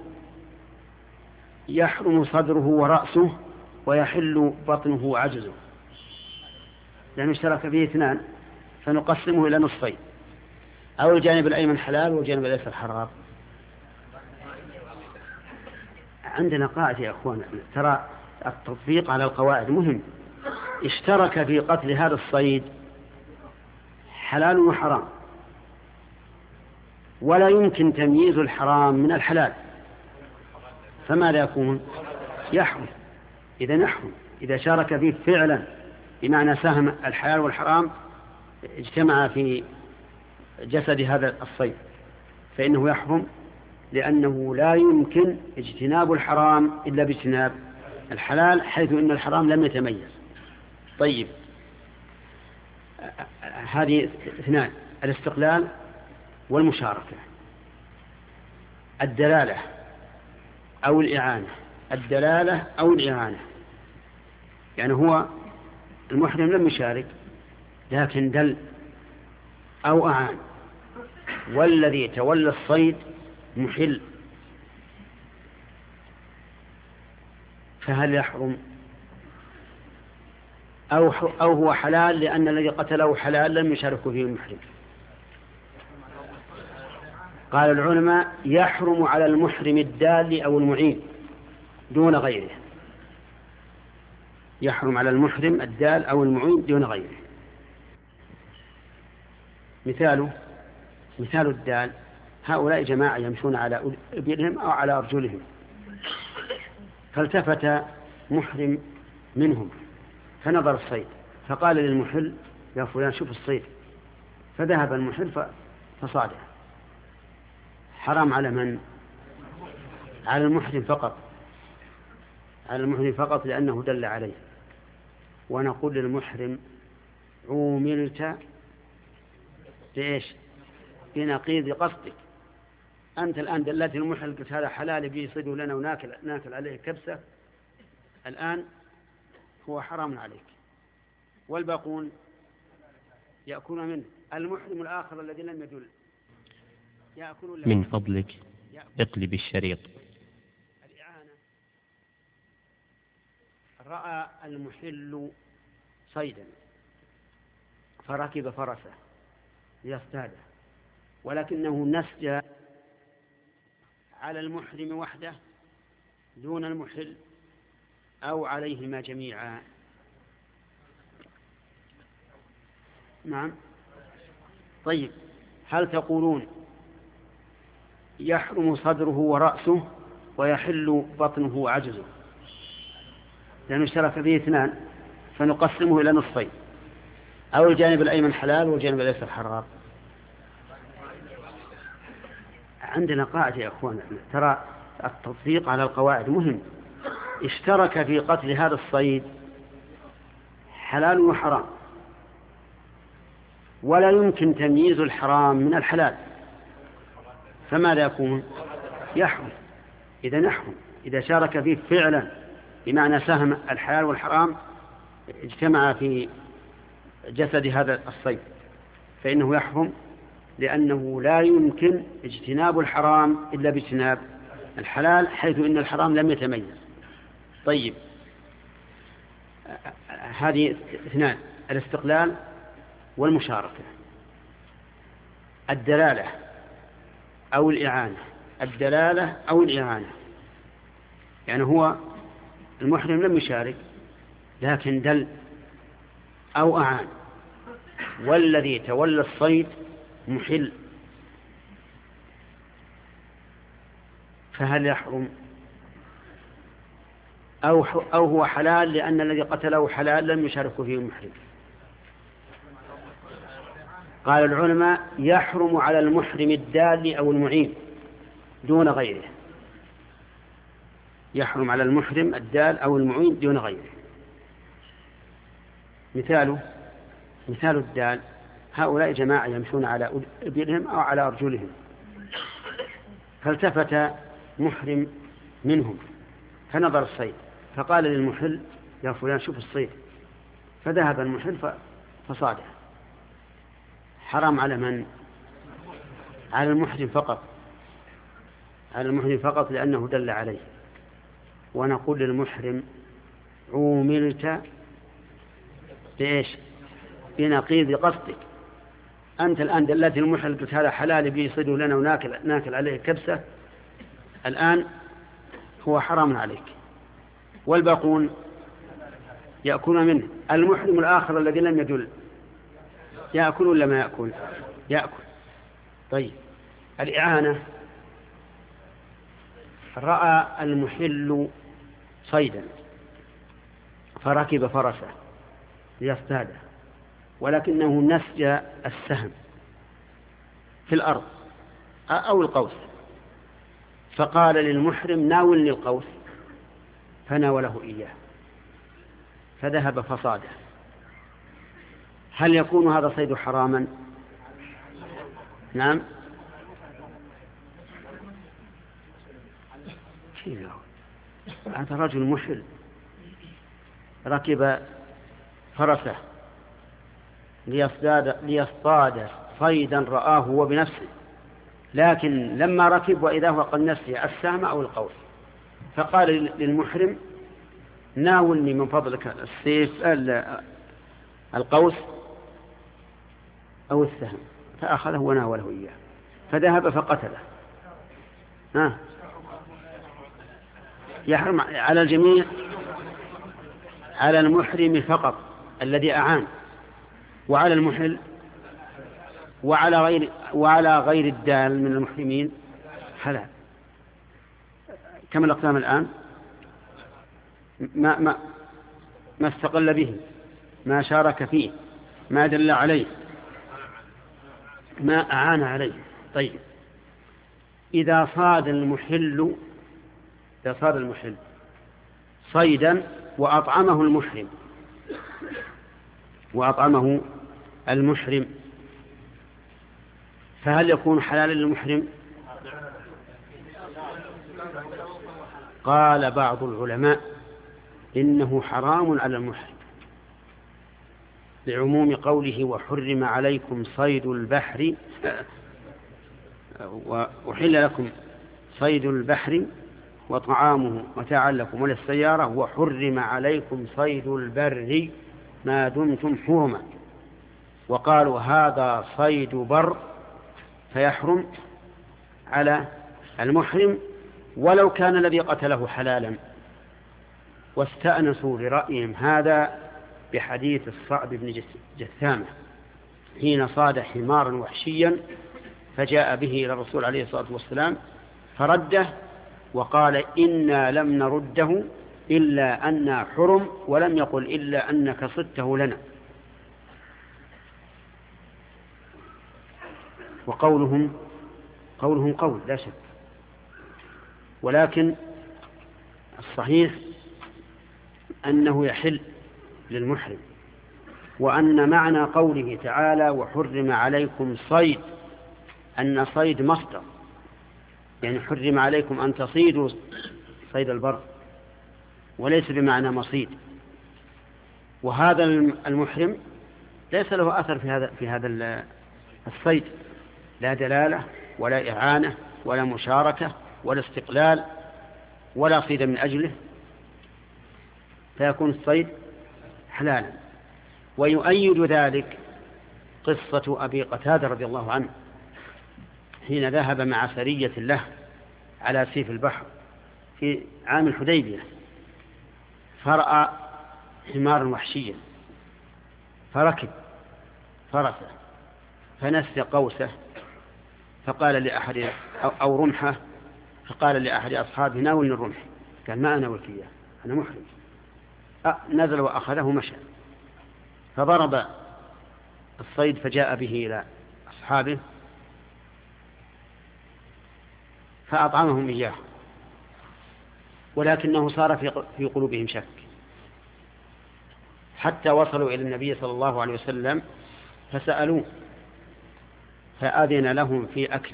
يحرم صدره ورأسه ويحل بطنه وعجزه، لأنه اشترك فيه اثنان فنقسمه إلى نصفين، أو الجانب الأيمن حلال والجانب الأيسر حرام؟ عندنا قاعدة يا أخوان، ترى التطبيق على القواعد مهم. اشترك في قتل هذا الصيد حلال وحرام، ولا يمكن تمييز الحرام من الحلال، فماذا يكون؟ يحرم. إذا يحرم إذا شارك فيه فعلا، بمعنى سهم الحلال والحرام اجتمع في جسد هذا الصيد فإنه يحرم، لأنه لا يمكن اجتناب الحرام إلا باجتناب الحلال، حيث إن الحرام لم يتميز. طيب، هذه اثنان: الاستقلال والمشاركة. الدلالة أو الإعانة. الدلالة أو الإعانة يعني هو المحرم لم يشارك لكن دل أو أعان، والذي تولى الصيد محل، فهل يحرم أو هو حلال لأن الذي قتله حلال لم يشارك فيه المحرم؟ قال العلماء: يحرم على المحرم الدال أو المعين دون غيره. يحرم على المحرم الدال أو المعين دون غيره. مثال الدال: هؤلاء جماعة يمشون على إبلهم أو على أرجلهم، فالتفت محرم منهم فنظر الصيد فقال للمحل: يا فلان شوف الصيد، فذهب المحل فصاده. حرام على من؟ على المحرم فقط، على المحرم فقط لأنه دل عليه. ونقول للمحرم: عوملت لإيش؟ بنقيض قصدك. أنت الآن دلت المحرم قلت هذا حلال بيصيده لنا وناكل عليه كبسة، الآن هو حرام عليك، والباقون يأكلون منه. المحرم الآخر الذي لم يدل يأكلون من فضلك اقلب الشريط. الإعانة: رأى المحل صيدا فركب فرسه ليصطاده، ولكنه نسج على المحرم وحده دون المحل أو عليهما جميعا. نعم. طيب، هل تقولون يحرم صدره ورأسه ويحل بطنه وعجزه؟ لأنه اشترك فيه اثنان فنقسمه إلى نصفين، أو الجانب الأيمن حلال والجانب الأيسر حرام. عندنا قاعدة يا أخوان، ترى التطبيق على القواعد مهم. اشترك في قتل هذا الصيد حلال وحرام، ولا يمكن تمييز الحرام من الحلال، فماذا يكون؟ يحرم. إذا يحرم إذا شارك فيه فعلا، بمعنى سهم الحلال والحرام اجتمع في جسد هذا الصيد، فإنه يحرم، لأنه لا يمكن اجتناب الحرام إلا باجتناب الحلال، حيث إن الحرام لم يتميز. طيب، هذه اثنان: الاستقلال والمشاركة. الدلالة أو الإعانة. الدلالة أو الإعانة يعني هو المحرم لم يشارك لكن دل أو أعان، والذي تولى الصيد محل، فهل يحرم أو هو حلال لأن الذي قتله حلال لم يشارك فيه المحرم؟ قال العلماء: يحرم على المحرم الدال أو المعين دون غيره. يحرم على المحرم الدال أو المعين دون غيره. مثال الدال: هؤلاء جماعة يمشون على إبلهم أو على أرجلهم، فالتفت محرم منهم فنظر الصيد فقال للمحل: يا فلان شوف الصيد، فذهب المحل فصاده. حرام على من؟ على المحرم فقط، على المحرم فقط لأنه دل عليه. ونقول للمحرم: عوملت بإيش؟ بنقيض قصدك. أنت الآن دلت المحرم قلت هذا حلال بيصيده لنا وناكل عليه كبسة، الآن هو حرام عليك، والباقون يأكلون منه. المحرم الآخر الذي لم يدل يأكل ولا ما يأكل؟ يأكل. طيب، الإعانة: رأى المحل صيدا فركب فرسه ليصطاده، ولكنه نسج السهم في الأرض أو القوس، فقال للمحرم ناولني القوس، فناوله إياه فذهب فصاده. هل يكون هذا الصيد حراما؟ نعم. هذا رجل محرم ركب فرسه ليصطاد صيدا رآه هو بنفسه، لكن لما ركب وإذا هو قد نسي السهم أو القوس، فقال للمحرم ناولني من فضلك السيف القوس أو السهم، فأخذه وناوله إياه فذهب فقتله. يحرم على الجميع، على المحرم فقط الذي أعان، وعلى المحل وعلى غير الدال من المحرمين حلال. كم الأقسام الآن؟ ما استقل به، ما شارك فيه، ما دل عليه، ما أعان عليه. طيب، إذا صاد المحل صيدا وأطعمه المحرم فهل يكون حلالا للمحرم؟ قال بعض العلماء إنه حرام على المحرم لعموم قوله وحرم عليكم صيد البحر وأحل لكم صيد البحر وطعامه متاعا لكم وللسيارة وحرم عليكم صيد البر ما دمتم حرما. وقالوا هذا صيد بر فيحرم على المحرم ولو كان الذي قتله حلالا. واستأنسوا لرأيهم هذا بحديث الصعب بن جثامة حين صاد حمارا وحشيا فجاء به إلى الرسول عليه الصلاة والسلام فرده وقال إنا لم نرده إلا أن حرم، ولم يقل إلا أنك صدته لنا. وقولهم قول لا شك، ولكن الصحيح أنه يحل للمحرم، وأن معنى قوله تعالى وحرم عليكم صيد أن صيد مصدر، يعني حرم عليكم أن تصيدوا صيد البر وليس بمعنى مصيد. وهذا المحرم ليس له أثر في هذا الصيد، لا دلالة ولا إعانة ولا مشاركة ولا استقلال ولا صيد من أجله، فيكون الصيد حلالا. ويؤيد ذلك قصة أبي قتادة رضي الله عنه حين ذهب مع سرية له على سيف البحر في عام الحديبية فرأى حمارا وحشيا فركب فرسه فنسي قوسه فقال لأحد أو رمحه فقال لأحد أصحابه ناولني الرمح، قال ما أنا وكياه أنا محرم. نزل وأخذه مشى فضرب الصيد فجاء به إلى أصحابه فأطعمهم إياه، ولكنه صار في قلوبهم شك حتى وصلوا إلى النبي صلى الله عليه وسلم فسألوه فأذن لهم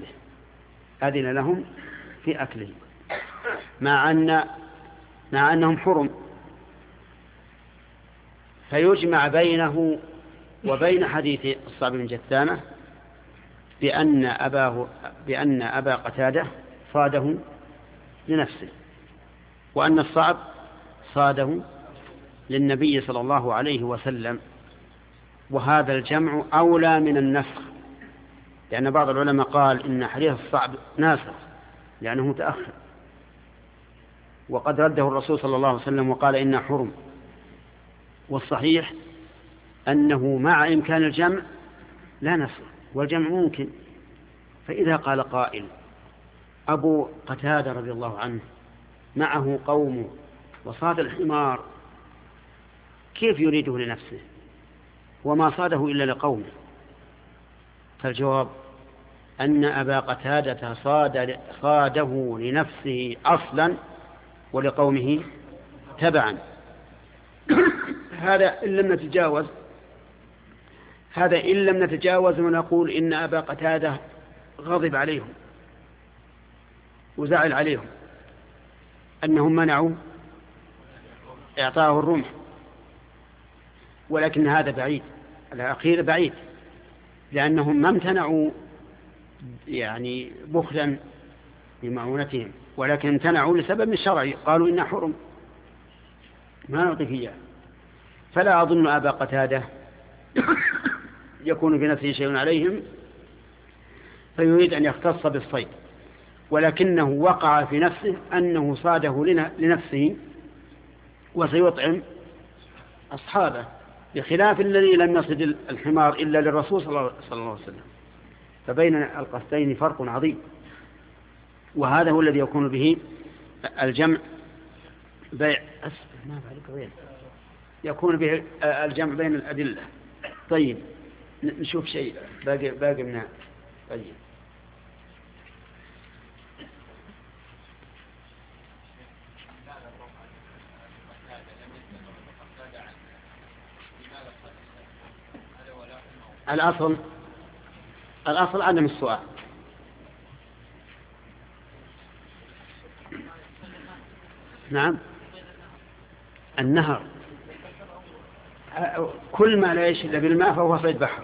في أكله مع أنهم حرم. فيجمع بينه وبين حديث الصعب بن جثامة بأن أبا قتادة صاده لنفسه وأن الصعب صاده للنبي صلى الله عليه وسلم، وهذا الجمع أولى من النسخ، لأن بعض العلماء قال إن حديث الصعب ناسخ لأنه متأخر، وقد رده الرسول صلى الله عليه وسلم وقال إنه حرم. والصحيح أنه مع إمكان الجمع لا نسخ، والجمع ممكن. فإذا قال قائل أبو قتادة رضي الله عنه معه قومه وصاد الحمار كيف يريده لنفسه وما صاده إلا لقومه؟ فالجواب أن أبا قتادة صاده لنفسه أصلا ولقومه تبعا. هذا إن لم نتجاوز ونقول إن أبا قتادة غضب عليهم وزعل عليهم أنهم منعوا إعطاه الرمح، ولكن هذا بعيد، الأخير بعيد، لأنهم ما امتنعوا يعني بخلا بمعونتهم، ولكن امتنعوا لسبب شرعي، قالوا إنه حرم ما نعطيك إياه. فلا أظن أبا قتادة يكون بنفسه شيء عليهم فيريد أن يختص بالصيد، ولكنه وقع في نفسه أنه صاده لنفسه وسيطعم أصحابه، بخلاف الذي لم يصد الحمار إلا للرسول صلى الله عليه وسلم. فبين القصدين فرق عظيم، وهذا هو الذي يكون به الجمع يكون به الجمع بين الأدلة. طيب نشوف شيء باقي منها. طيب الأصل عدم السؤال. نعم النهر كل ما لا يعيش إلا بالماء فهو صيد بحر.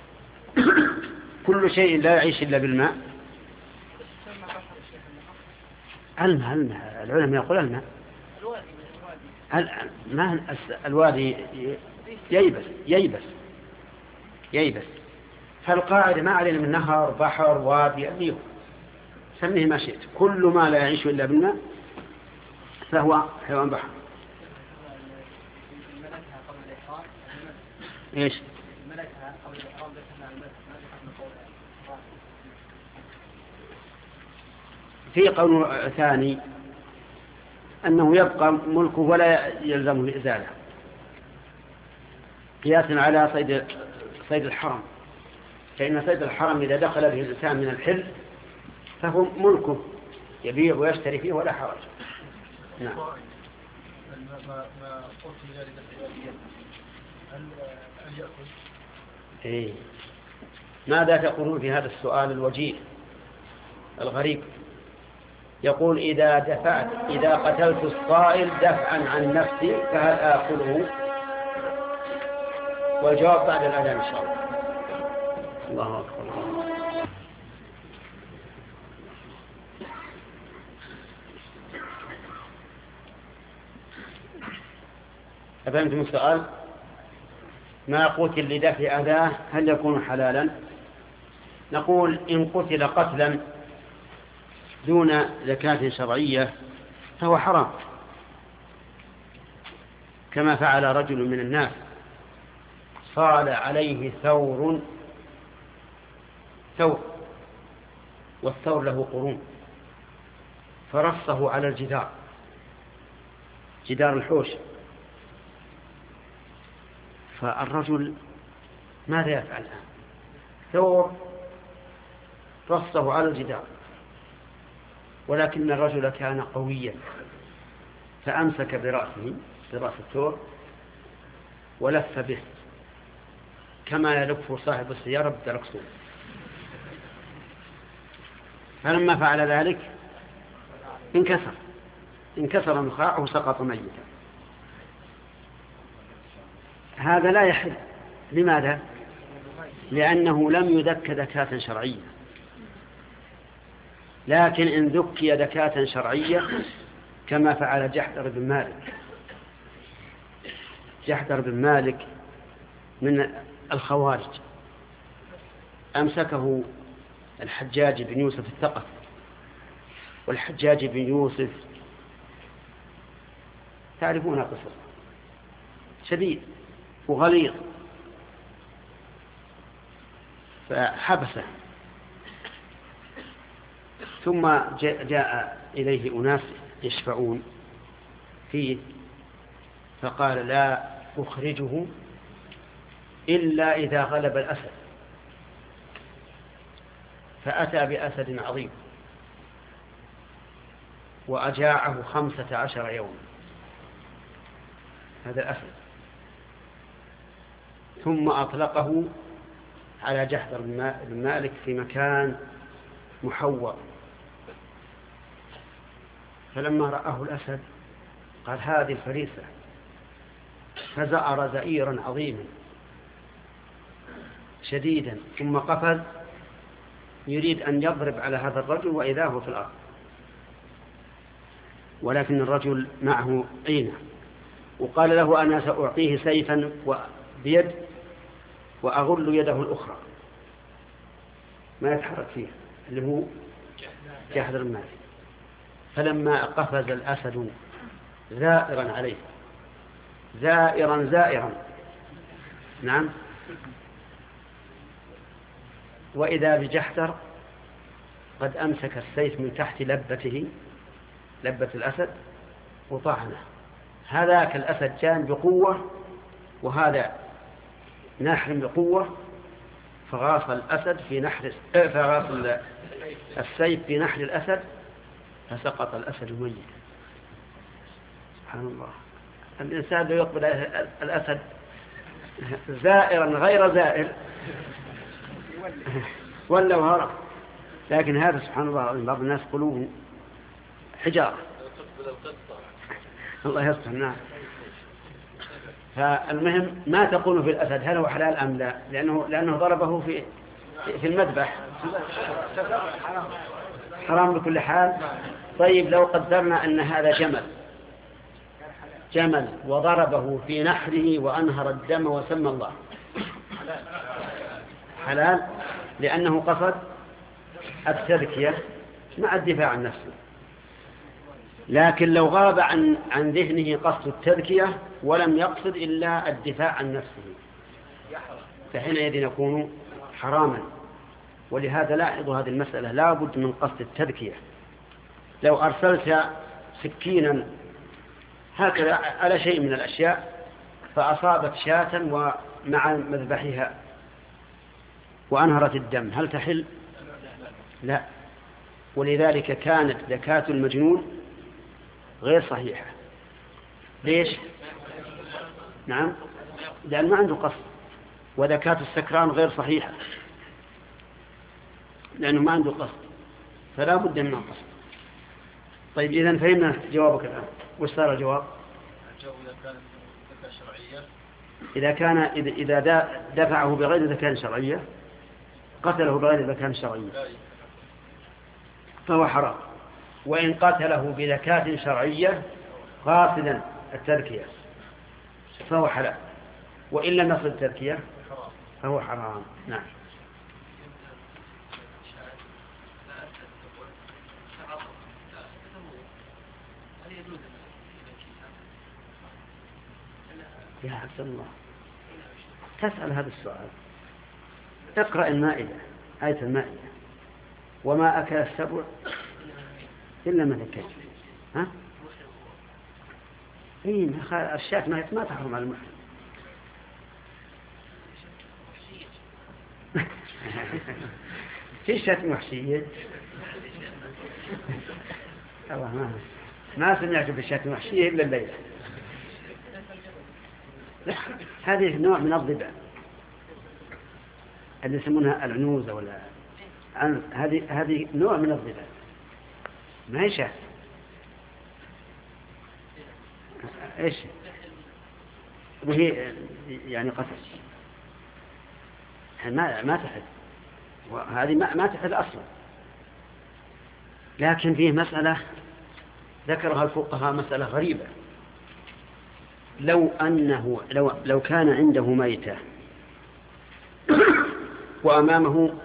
كل شيء لا يعيش إلا بالماء. الماء العلماء يقول الماء الوادي ييبس. فالقاعدة ما علينا من نهر بحر وادي أبيه سميه ما شئت، كل ما لا يعيش إلا بالماء فهو حيوان بحر. ايش في قول ثاني أنه يبقى ملكه ولا يلزمه الإزالة، قياسا على صيد الحرم، فإن صيد الحرم إذا دخل به الإنسان من الحل فهو ملكه يبيع ويشتري فيه ولا حرج. نعم. ما قلت ذلك هل يأخذ؟ إيه. ماذا تقولون في هذا السؤال الوجيه الغريب؟ يقول إذا قتلت الصائل دفعا عن نفسي فهل آكله؟ والجواب بعد الأذان إن شاء الله. الله أكبر. أفهمتم السؤال؟ ما قتل لدفع أذاه هل يكون حلالا؟ نقول إن قتل قتلا دون زكاة شرعية فهو حرام، كما فعل رجل من الناس صال عليه ثور، والثور له قرون، فرصه على جدار الحوش، فالرجل ماذا يفعل الآن؟ ثور رصه على الجدار، ولكن الرجل كان قويا فأمسك برأس الثور ولف به كما يلف صاحب السيارة بالدركسون، فلما فعل ذلك انكسر نخاعه وسقط ميتا. هذا لا يحل. لماذا؟ لأنه لم يذك ذكاة شرعية، لكن إن ذكي ذكاة شرعية كما فعل جحدر بن مالك من الخوارج، أمسكه الحجاج بن يوسف الثقفي، والحجاج بن يوسف تعرفون قصة شديد وغليظ، فحبسه، ثم جاء إليه أناس يشفعون فيه فقال لا أخرجه إلا إذا غلب الأسد، فأتى بأسد عظيم وأجاعه 15 يوما، هذا الأسد، ثم أطلقه على جحدر بن مالك في مكان محوط. فلما رآه الأسد قال هذه الفريسة، فزأر زئيرا عظيما شديدا، ثم قفز يريد أن يضرب على هذا الرجل وإذا هو في الأرض، ولكن الرجل معه عينة، وقال له أنا سأعطيه سيفا بيد وأغل يده الأخرى ما يتحرك فيها، اللي هو جحدر بن مالك. فلما قفز الأسد زائرا عليه، زائرا نعم، وإذا بجحدر قد أمسك السيف من تحت لبته، لبة الأسد، وطعنه. هذاك الأسد جان بقوة وهذا ناحر بقوة، فغاص الأسد في نحر، فغاص السيف في نحر الأسد، فسقط الأسد ميتا. سبحان الله، الإنسان لو يقبل الأسد زائرا غير زائر ولا وهرب، لكن هذا سبحان الله بعض الناس قلوبهم حجارة. الله يصلح. نعم. فالمهم ما تقول في الأسد هل هو حلال أم لا، لأنه ضربه في المذبح، حرام بكل حال. طيب لو قدرنا أن هذا جمل وضربه في نحره وأنهر الدم وسمى الله، حلال، لأنه قصد التذكية مع الدفاع عن نفسه. لكن لو غاب عن ذهنه قصد التذكية ولم يقصد إلا الدفاع عن نفسه، فحينئذ يكون حراما. ولهذا لاحظوا هذه المسألة، لا بد من قصد التذكية. لو أرسلت سكينا هكذا على شيء من الأشياء فأصابت شاة ومع مذبحها وأنهرت الدم، هل تحل؟ لا. ولذلك كانت زكاة المجنون غير صحيحة. ليش؟ نعم، لأن ما عنده قصد. وزكاة السكران غير صحيحة لأنه ما عنده قصد، فلا بد من القصد. طيب إذن فهمنا جوابك الآن. وش صار الجواب؟ إذا كان إذا دفعه بغير زكاة شرعية، قتله بغير زكاة شرعية فهو حرام. وإن قتله بزكاة شرعية قاصدا التذكية فهو حلال، وإن لم يصل التذكية فهو حرام. نعم. يا عبد الله تسأل هذا السؤال، اقرأ المائدة، آية المائدة: وما أكل السبع إلا ما ذكيت. ها؟ إيه، الشاة ما تحرم على المحرم. في شاة وحشية؟ الله ما سمعت بالشاة وحشية إلا الليلة. هذه نوع من الضبع اللي يسمونها العنوزة ولا هذه نوع من الضبع، ما هي شاة. ايش وهي يعني قتل، ما تحل، وهذه ما تحل أصلا. لكن فيه مسألة ذكرها الفقهاء، مسألة غريبة. لو كان عنده ميتة وأمامه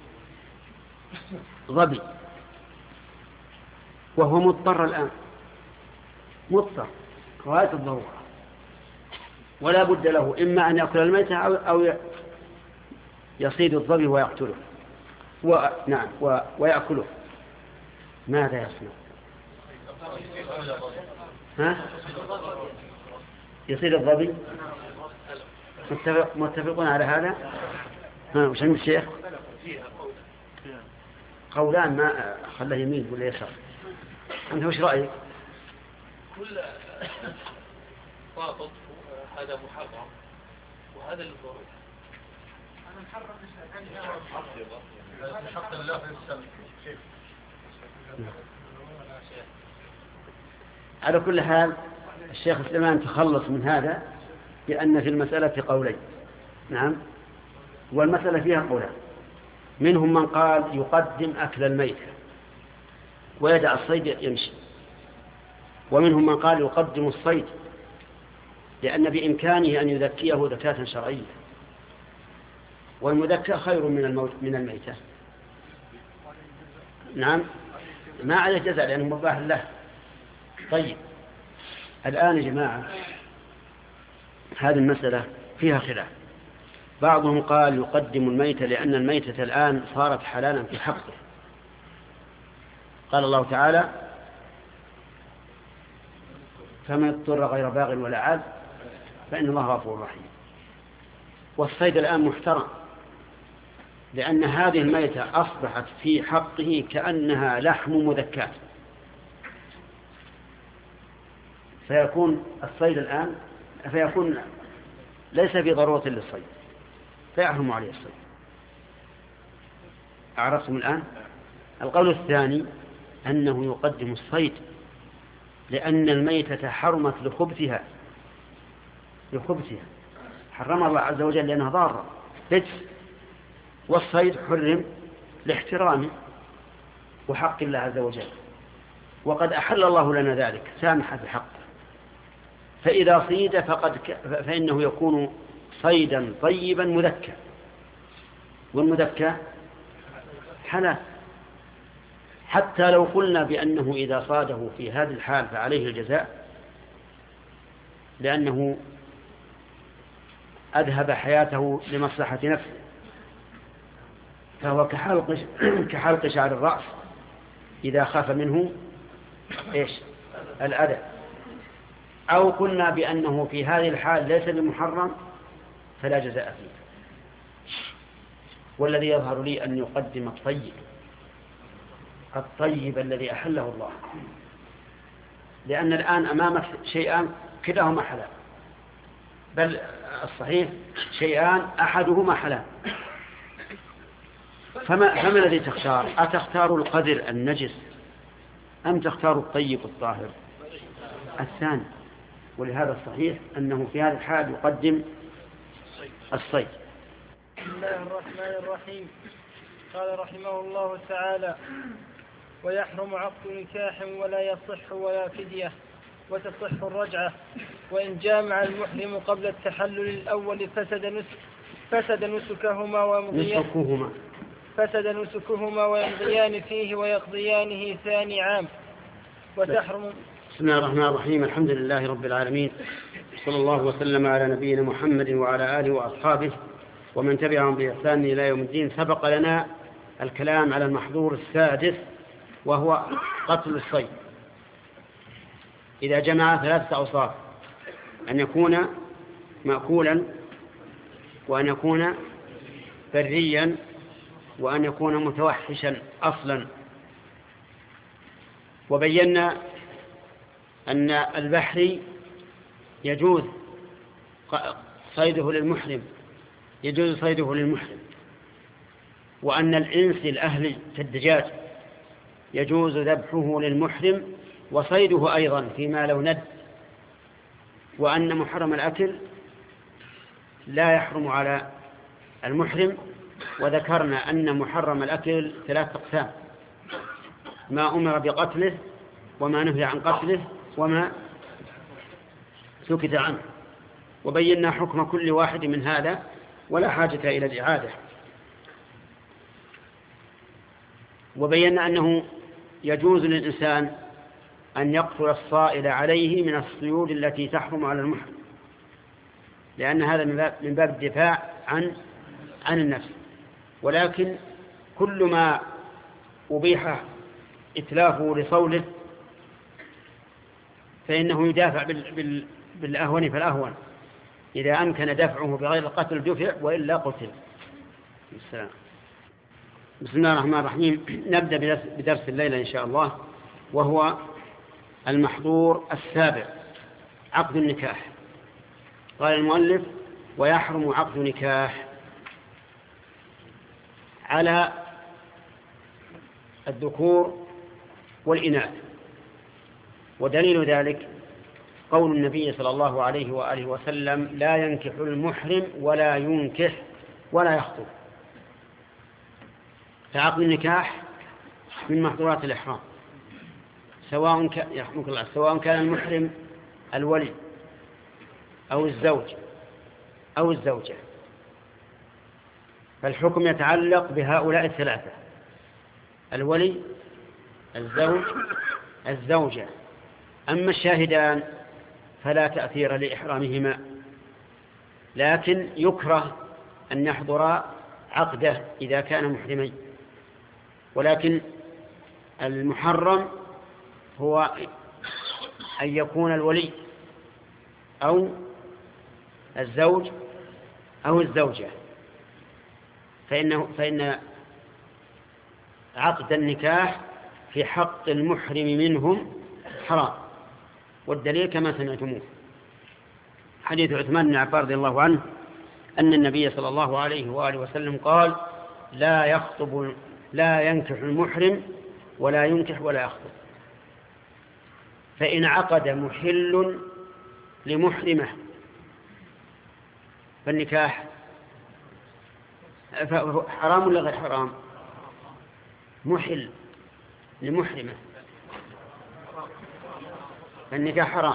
ظبي وهو مضطر الآن، مضطر غاية الضرورة، ولا بد له إما أن يأكل الميتة أو يصيد الظبي ويقتله نعم ويأكله، ماذا يصنع؟ ها؟ يصيد الظبي؟ متفقون على هذا؟ ها وش عند الشيخ؟ قولان ما خله يمين ولا يسار. أنت وش رأيك؟ كل ضابط هذا محرم وهذا للضرورة. أنا محرم في حق الله في السلام. على كل حال الشيخ سليمان تخلص من هذا بأن في المسألة قولين. نعم، والمسألة فيها قولان. منهم من قال يقدم أكل الميتة ويدع الصيد يمشي، ومنهم من قال يقدم الصيد لأن بإمكانه أن يذكيه زكاة شرعية، والمذكى خير من الميتة. نعم، ما عليه جزاء لأنه مباح له. طيب الآن يا جماعة هذه المسألة فيها خلاف. بعضهم قال يقدم الميتة لأن الميتة الآن صارت حلالا في حقه. قال الله تعالى فمن اضطر غير باغ ولا عاد فإن الله غفور رحيم. والصيد الآن محترم لأن هذه الميتة أصبحت في حقه كأنها لحم مذكات، فيكون الصيد الآن ليس في ضرورة للصيد فيحرم عليه الصيد. أعرفتم الآن؟ القول الثاني أنه يقدم الصيد لأن الميتة حرمت لخبثها، حرم الله عز وجل لأنها ضارة رجس، والصيد حرم لاحترامه وحق الله عز وجل، وقد أحل الله لنا ذلك سامح بحقه. فإذا صيد فإنه يكون صيدا طيبا مذكى، والمذكى حلال. حتى لو قلنا بأنه إذا صاده في هذه الحال فعليه الجزاء لأنه أذهب حياته لمصلحة نفسه، فهو كحلق شعر الرأس إذا خاف منه الأذى. أو قلنا بأنه في هذه الحال ليس بمحرم فلا جزاء فيه. والذي يظهر لي أن يقدم الطيب الذي أحله الله، لأن الآن أمامك شيئان كلاهما حلال، بل الصحيح شيئان أحدهما حلال. فما الذي تختار؟ أتختار القذر النجس أم تختار الطيب الطاهر؟ الثاني. ولهذا الصحيح أنه في هذا الحال يقدم الصيد. بسم الله الرحمن الرحيم. قال رحمه الله تعالى: ويحرم عقد نكاح ولا يصح ولا فدية، وتصح الرجعة، وإن جامع المحرم قبل التحلل الأول فسد نسكهما ويمضيان فيه ويقضيانه ثاني عام. وتحرم. بسم الله الرحمن الرحيم. الحمد لله رب العالمين، صلى الله وسلم على نبينا محمد وعلى آله وأصحابه ومن تبعهم بإحسان إلى يوم الدين. سبق لنا الكلام على المحظور السادس وهو قتل الصيد إذا جمع 3 أوصاف: أن يكون مأكولا، وأن يكون بريا، وأن يكون متوحشا أصلا. وبينا أن البحري يجوز صيده للمحرم، وأن الإنس الأهلي كالدجاج يجوز ذبحه للمحرم وصيده أيضا فيما لو ند، وأن محرم الأكل لا يحرم على المحرم. وذكرنا أن محرم الأكل 3 أقسام: ما أمر بقتله، وما نهي عن قتله، وما سكت عنه. وبينا حكم كل واحد من هذا ولا حاجة إلى الإعادة. وبينا أنه يجوز للإنسان أن يقتل الصائل عليه من الصيود التي تحرم على المحرم، لأن هذا من باب الدفاع عن النفس. ولكن كل ما أبيح إتلافه لصوله فإنه يدافع بالأهون فالأهون، إذا أمكن دفعه بغير القتل دفع، وإلا قتل. السلام. بسم الله الرحمن الرحيم. نبدأ بدرس الليلة إن شاء الله، وهو المحظور السابع، عقد النكاح. قال المؤلف: ويحرم عقد نكاح على الذكور والإناث. ودليل ذلك قول النبي صلى الله عليه وآله وسلم: لا ينكح المحرم ولا ينكح ولا يخطب. فعقد النكاح من محظورات الإحرام، سواء كان المحرم الولي أو الزوج أو الزوجة، فالحكم يتعلق بهؤلاء الثلاثة: الولي، الزوج، الزوجة. أما الشاهدان فلا تأثير لإحرامهما، لكن يكره أن يحضر عقده إذا كان محرمين، ولكن المحرم هو أن يكون الولي أو الزوج أو الزوجة، فإن عقد النكاح في حق المحرم منهم حرام. والدليل كما سمعتموه حديث عثمان بن عفان رضي الله عنه أن النبي صلى الله عليه وآله وسلم قال: لا ينكح المحرم ولا ينكح ولا يخطب. فإن عقد محل لمحرمة فالنكاح حرام ولا غير حرام؟ محل لمحرمة فالنكاح حرام.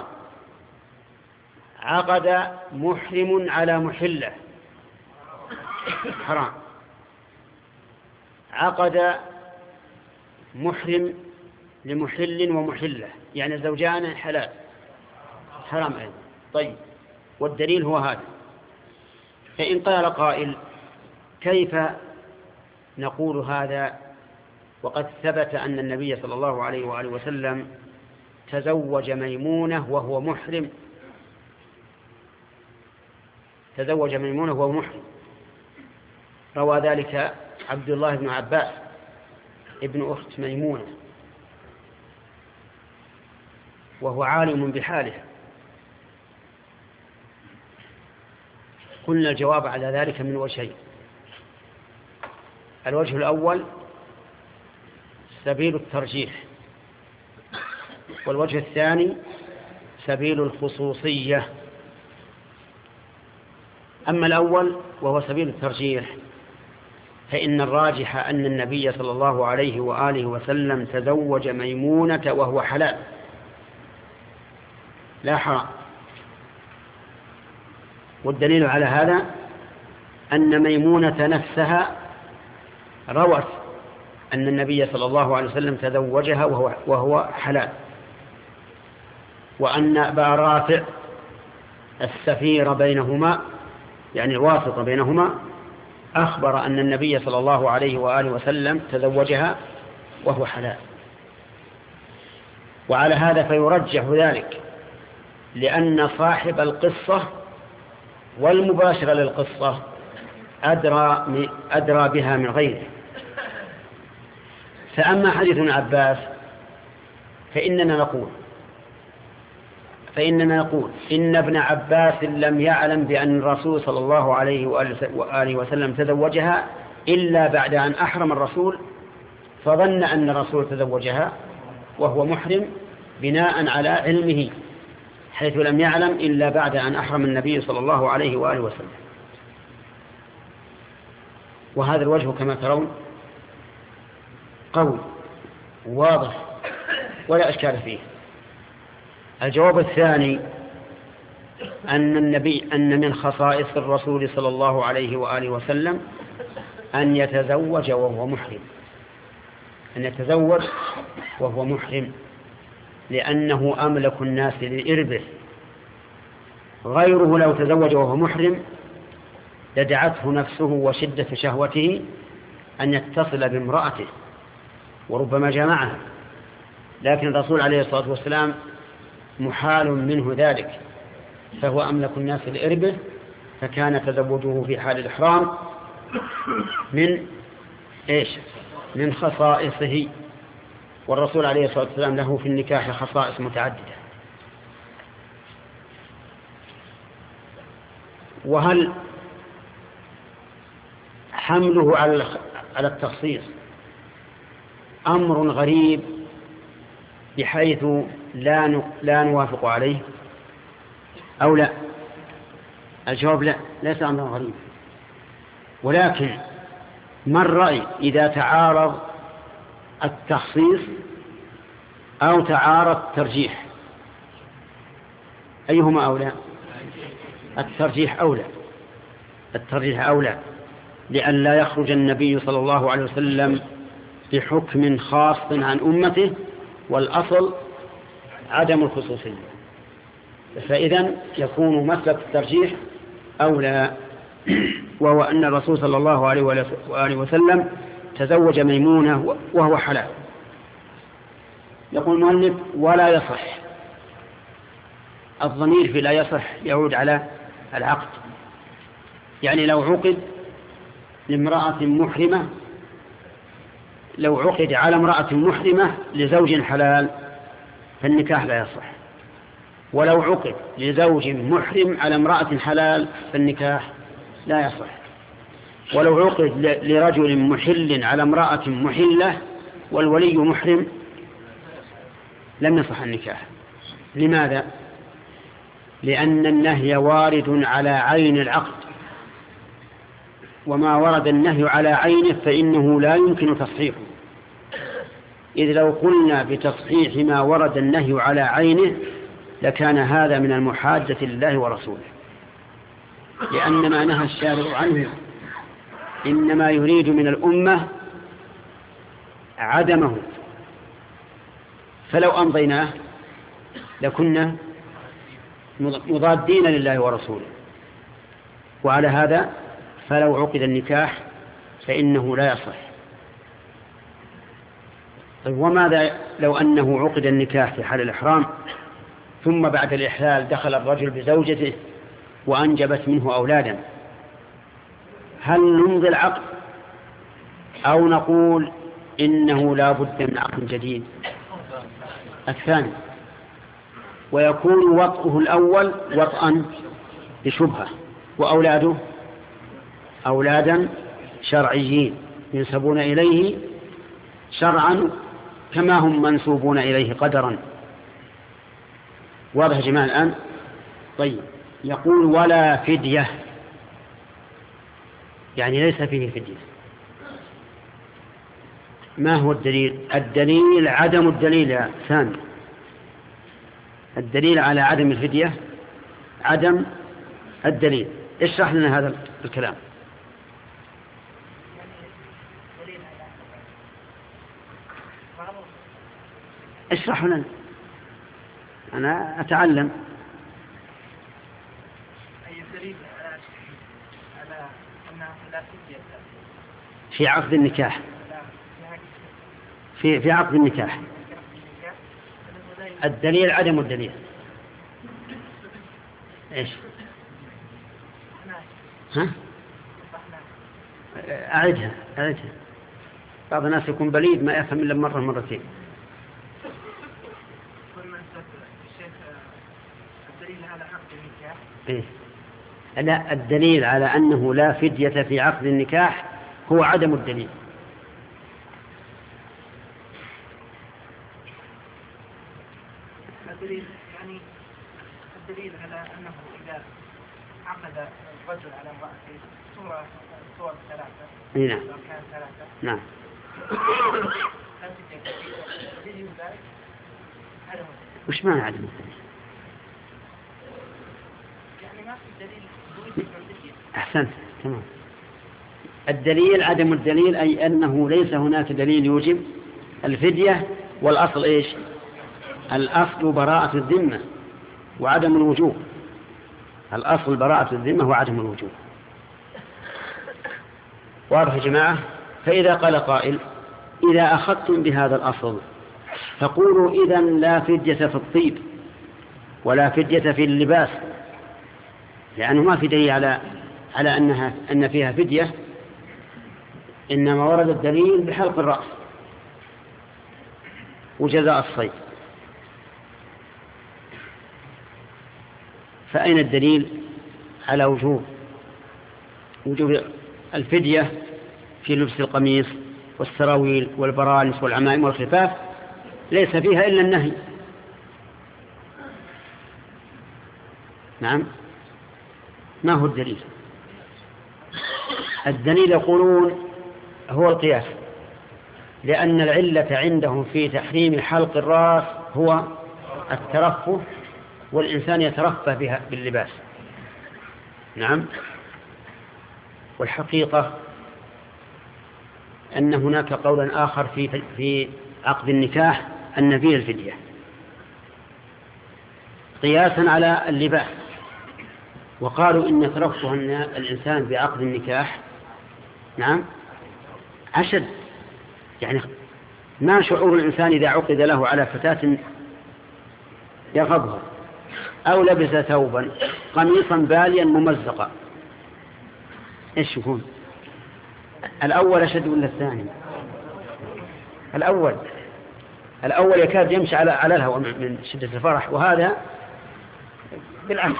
عقد محرم على محلة حرام. عقد محرم لمحل ومحلة، يعني الزوجان حلال، حرام أيضا. طيب، والدليل هو هذا. فإن قال قائل: كيف نقول هذا وقد ثبت أن النبي صلى الله عليه وآله وسلم تزوج ميمونة وهو محرم؟ تزوج ميمونة وهو محرم، روى ذلك عبد الله بن عباس ابن أخت ميمونة، وهو عالم بحاله. قلنا الجواب على ذلك من وجهين: الوجه الأول سبيل الترجيح، والوجه الثاني سبيل الخصوصية. أما الأول وهو سبيل الترجيح، فإن الراجح أن النبي صلى الله عليه وآله وسلم تزوج ميمونة وهو حلال لا حرام. والدليل على هذا أن ميمونة نفسها روت أن النبي صلى الله عليه وسلم تزوجها وهو حلال، وأن أبا رافع السفير بينهما، يعني الواسطة بينهما، أخبر أن النبي صلى الله عليه وآله وسلم تزوجها وهو حلال. وعلى هذا فيرجح ذلك، لأن صاحب القصة والمباشرة للقصة أدرى بها من غيره. فأما حديث ابن عباس فإننا نقول إن ابن عباس لم يعلم بأن الرسول صلى الله عليه وآله وسلم تزوجها إلا بعد أن أحرم الرسول، فظن أن الرسول تزوجها وهو محرم بناء على علمه، حيث لم يعلم إلا بعد أن أحرم النبي صلى الله عليه وآله وسلم. وهذا الوجه كما ترون قوي واضح ولا أشكال فيه. الجواب الثاني أن من خصائص الرسول صلى الله عليه وآله وسلم أن يتزوج وهو محرم، لأنه أملك الناس لإربه. غيره لو تزوج وهو محرم لدعته نفسه وشدة شهوته أن يتصل بامرأته وربما جامعها، لكن الرسول عليه الصلاة والسلام محال منه ذلك، فهو أملك الناس لإربه، فكان تزوجه في حال الإحرام من إيش من خصائصه، والرسول عليه الصلاة والسلام له في النكاح خصائص متعددة. وهل حمله على التخصيص أمر غريب بحيث لا نوافق عليه أو لا؟ الجواب لا، ليس أمرا غريب، ولكن ما الرأي إذا تعارض التخصيص أو تعارض الترجيح؟ أيهما أولى؟ الترجيح أولى، الترجيح أولى، لأن لا يخرج النبي صلى الله عليه وسلم بحكم خاص عن أمته، والأصل عدم الخصوصية، فإذن يكون مسلك الترجيح أولى، وهو أن الرسول صلى الله عليه وآله وسلم تزوج ميمونة وهو حلال. يقول المؤلف ولا يصح، الضمير في لا يصح يعود على العقد، يعني لو عقد لامرأة محرمة، لو عقد على امرأة محرمة لزوج حلال فالنكاح لا يصح، ولو عقد لزوج محرم على امرأة حلال فالنكاح لا يصح، ولو عقد لرجل محل على امرأة محلة والولي محرم لم يصح النكاح. لماذا؟ لأن النهي وارد على عين العقد، وما ورد النهي على عينه فإنه لا يمكن تصحيحه، إذ لو قلنا بتصحيح ما ورد النهي على عينه لكان هذا من المحادة لله ورسوله، لأن ما نهى الشارع عنه إنما يريد من الأمة عدمه، فلو أمضيناه لكنا مضادين لله ورسوله، وعلى هذا فلو عقد النكاح فإنه لا يصح. طيب وماذا لو أنه عقد النكاح في حال الإحرام ثم بعد الإحلال دخل الرجل بزوجته وأنجبت منه أولادا؟ هل نمضي العقد أو نقول إنه لا بد من عقد جديد؟ الثاني، ويكون وطئه الأول وطئا بشبهة، وأولاده أولادا شرعيين ينسبون إليه شرعا كما هم منسوبون إليه قدرا. واضح يا جماعة الآن؟ طيب، يقول ولا فدية، يعني ليس فيه فدية. ما هو الدليل؟ الدليل عدم الدليل يا ثاني، الدليل على عدم الفدية عدم الدليل. اشرح لنا هذا الكلام. اشرح لنا، أنا أتعلم. أي دليل على أنها لا فدية في عقد النكاح، في عقد النكاح الدليل عدم الدليل. إيش؟ ها؟ أعدها. بعض الناس يكون بليد ما يفهم إلا مرة مرتين. الدليل على عقد النكاح. إيه؟ لا، الدليل على أنه لا فدية في عقد النكاح هو عدم الدليل. الدليل يعني الدليل على أنه إذا عقد الرجل على امرأته صور ثلاثة. نعم. لو كان ثلاثة. نعم. دليل ذلك عدم الدليل. وش معنى عدم الدليل؟ يعني ما في دليل. أحسنت، تمام. الدليل عدم الدليل أي أنه ليس هناك دليل يوجب الفدية، والأصل إيش؟ الأصل براءة الذمة وعدم الوجوب. الأصل براءة الذمة وعدم الوجوب. واضح يا جماعة؟ فإذا قال قائل إذا أخذتم بهذا الأصل فقولوا إذن لا فدية في الطيب ولا فدية في اللباس، لأنه ما في دليل على أن فيها فدية، إنما ورد الدليل بحلق الرأس وجزاء الصيد. فأين الدليل على وجوب الفدية في لبس القميص والسراويل والبرانس والعمائم والخفاف؟ ليس فيها إلا النهي. نعم، ما هو الدليل؟ الدليل يقولون هو القياس، لأن العلة عندهم في تحريم حلق الرأس هو الترفه، والإنسان يترفه بها باللباس. نعم. والحقيقة أن هناك قولا آخر في عقد النكاح أن فيه الفدية قياسا على اللباس، وقالوا إن ترفه الإنسان بعقد النكاح نعم أشد. يعني ما شعور الإنسان إذا عقد له على فتاة يغضها أو لبس ثوبا قميصا باليا ممزقا، إيش يكون؟ الأول أشد ولا الثاني؟ الأول يكاد يمشي على الهواء من شدة الفرح، وهذا بالعكس.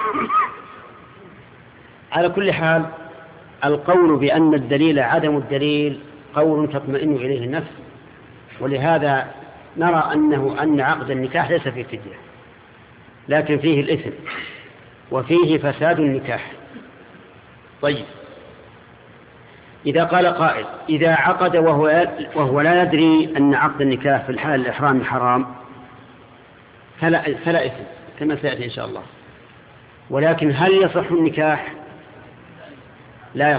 على كل حال القول بأن الدليل عدم الدليل قول تطمئن إليه النفس، ولهذا نرى أن عقد النكاح ليس فيه فدية، لكن فيه الإثم وفيه فساد النكاح. طيب، إذا قال قائل إذا عقد وهو لا يدري أن عقد النكاح في الحال الإحرام حرام فلا إثم كما سيأتي إن شاء الله، ولكن هل يصح النكاح؟ لا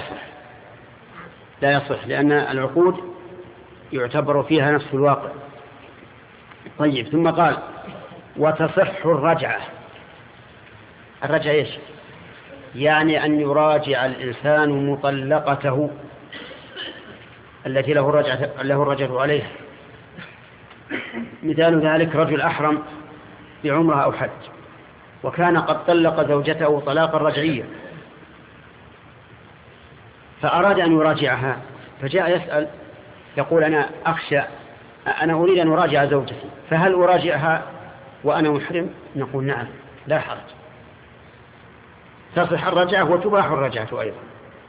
يصح، لأن العقود يعتبر فيها نفس الواقع. طيب، ثم قال وتصح الرجعة. الرجعة إيش؟ يعني أن يراجع الإنسان مطلقته التي له الرجعة عليها. مثال ذلك رجل أحرم بعمرة أو حج وكان قد طلق زوجته طلاقا رجعيا، فأراد أن يراجعها، فجاء يسأل يقول أنا أريد أن أراجع زوجتي، فهل أراجعها وأنا محرم؟ نقول نعم لا حرج، تصح الرجعة وتباح الرجعة أيضا.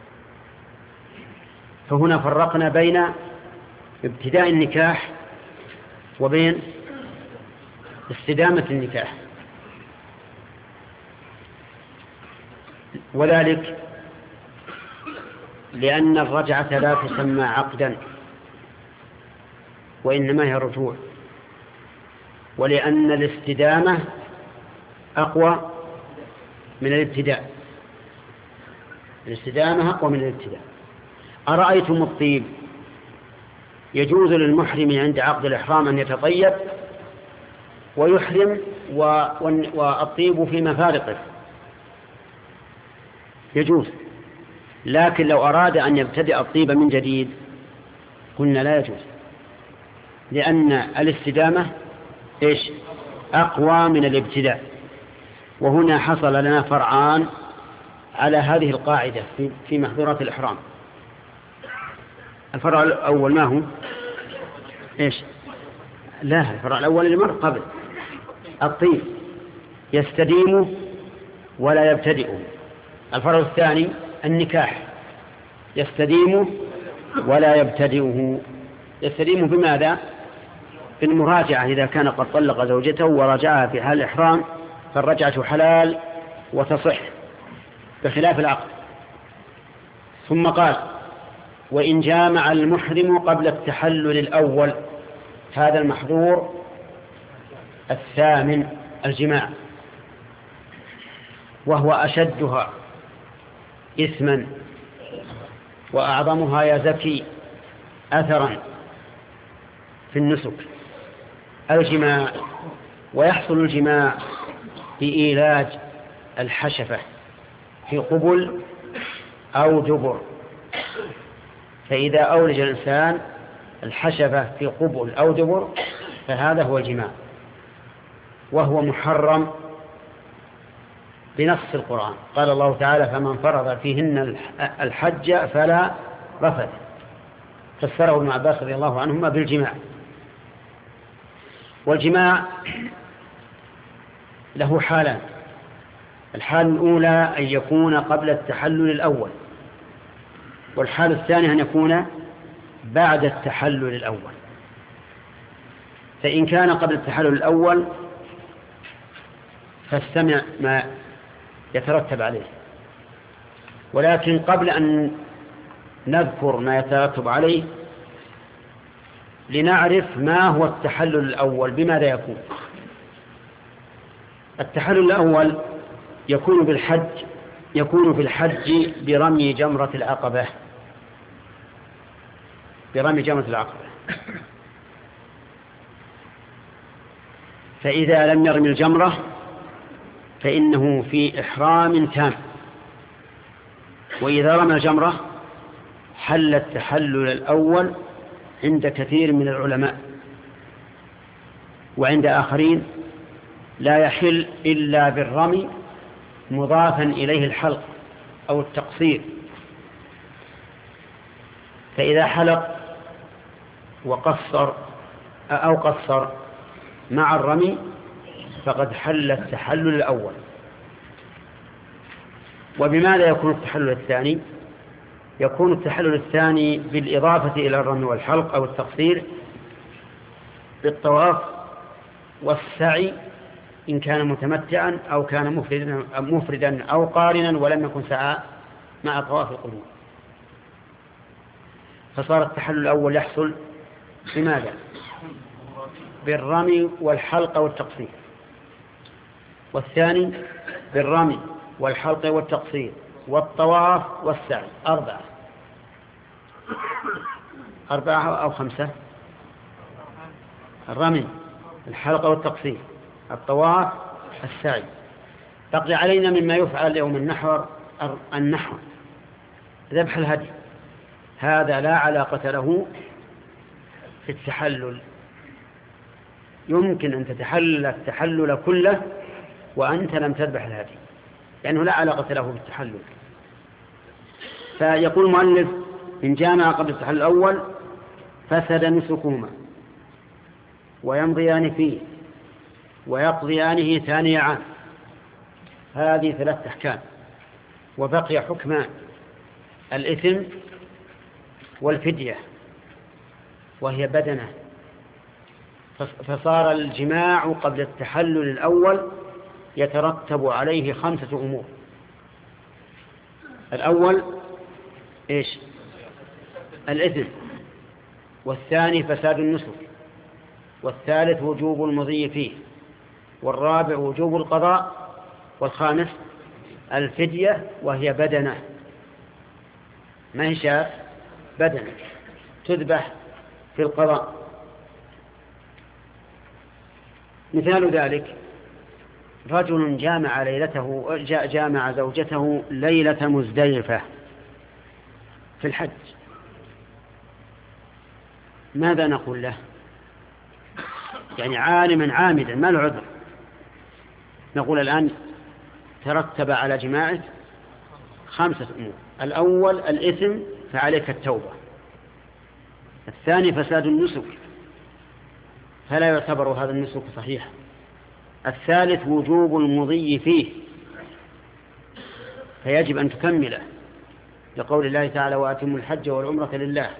فهنا فرقنا بين ابتداء النكاح وبين استدامة النكاح، وذلك لأن الرجعة لا تسمى عقدا وإنما هي رجوع، ولأن الاستدامة أقوى من الابتداء. الاستدامة أقوى من الابتداء. أرأيتم الطيب؟ يجوز للمحرم عند عقد الإحرام أن يتطيب ويحرم والطيب في مفارقه يجوز، لكن لو أراد أن يبتدئ الطيب من جديد قلنا لا يجوز، لأن الاستدامة إيش؟ أقوى من الابتداء. وهنا حصل لنا فرعان على هذه القاعدة في محظورات الإحرام. الفرع الأول ما هو؟ إيش؟ لا، الفرع الأول اللي مر قبل الطيب يستديم ولا يبتدئ. الفرع الثاني النكاح يستديم ولا يبتدئه. يستديم بماذا؟ بالمراجعة، إذا كان قد طلق زوجته وراجعها في حال الإحرام فالرجعة حلال وتصح بخلاف العقد. ثم قال وإن جامع المحرم قبل التحلل الأول، هذا المحظور الثامن الجماع، وهو أشدها إثما وأعظمها يا زكي أثرا في النسك الجماع. ويحصل الجماع بإيلاج الحشفة في قبل أو دبر، فإذا أولج الإنسان الحشفة في قبل أو دبر فهذا هو الجماع، وهو محرم بنص القرآن. قال الله تعالى فمن فرض فيهن الحج فلا رفث فسره ابن عباس رضي الله عنهما بالجماع. والجماع له حالان: الحال الأولى أن يكون قبل التحلل الأول، والحال الثاني أن يكون بعد التحلل الأول. فإن كان قبل التحلل الأول فاستمع ما يترتب عليه، ولكن قبل أن نذكر ما يترتب عليه لنعرف ما هو التحلل الأول بماذا يكون. التحلل الأول يكون في الحج برمي جمرة العقبة، فإذا لم يرمي الجمرة فإنه في إحرام تام، وإذا رمى الجمرة حل التحلل الأول عند كثير من العلماء، وعند آخرين لا يحل إلا بالرمي مضافا إليه الحلق أو التقصير. فإذا حلق وقصر أو قصر مع الرمي فقد حل التحلل الأول. وبماذا يكون التحلل الثاني؟ يكون التحلل الثاني بالإضافة إلى الرمي والحلق أو التقصير بالطواف والسعي إن كان متمتعا أو كان مفردا أو قارنا ولم يكن سعى مع طواف القدوم. فصار التحلل الأول يحصل بماذا؟ بالرمي والحلق والتقصير، والثاني بالرمي والحلق والتقصير والطواف والسعي. أربعة أو خمسة: الرمي، الحلق والتقصير، الطواف، السعي. بقي علينا مما يفعل يوم النحر ذبح الهدي. هذا لا علاقة له في التحلل. يمكن أن تتحلل التحلل كله وأنت لم تذبح الهدي، لأنه لا علاقة له بالتحلل. فيقول المؤلف: إن جامع قبل التحلل الأول فسد نسكهما ويمضيان فيه ويقضيانه ثاني عام. هذه 3 أحكام، وبقي حكمان: الإثم والفدية، وهي بدنة. فصار الجماع قبل التحلل الأول يترتب عليه 5 أمور. الأول إيش؟ الإثم، والثاني فساد النسك، والثالث وجوب المضي فيه، والرابع وجوب القضاء، والخامس الفدية، وهي بدنة. ما هي شاة؟ بدنة تذبح في القضاء. مثال ذلك: رجل جامع زوجته ليلة مزدلفة في الحج، ماذا نقول له؟ يعني عالما عامدا ما له عذر. نقول الآن ترتب على جماعه 5 أمور: الأول الإثم فعليك التوبة، الثاني فساد النسك فلا يعتبر هذا النسك صحيح، الثالث وجوب المضي فيه فيجب أن تكمله لقول الله تعالى: وأتموا الحج والعمرة لله،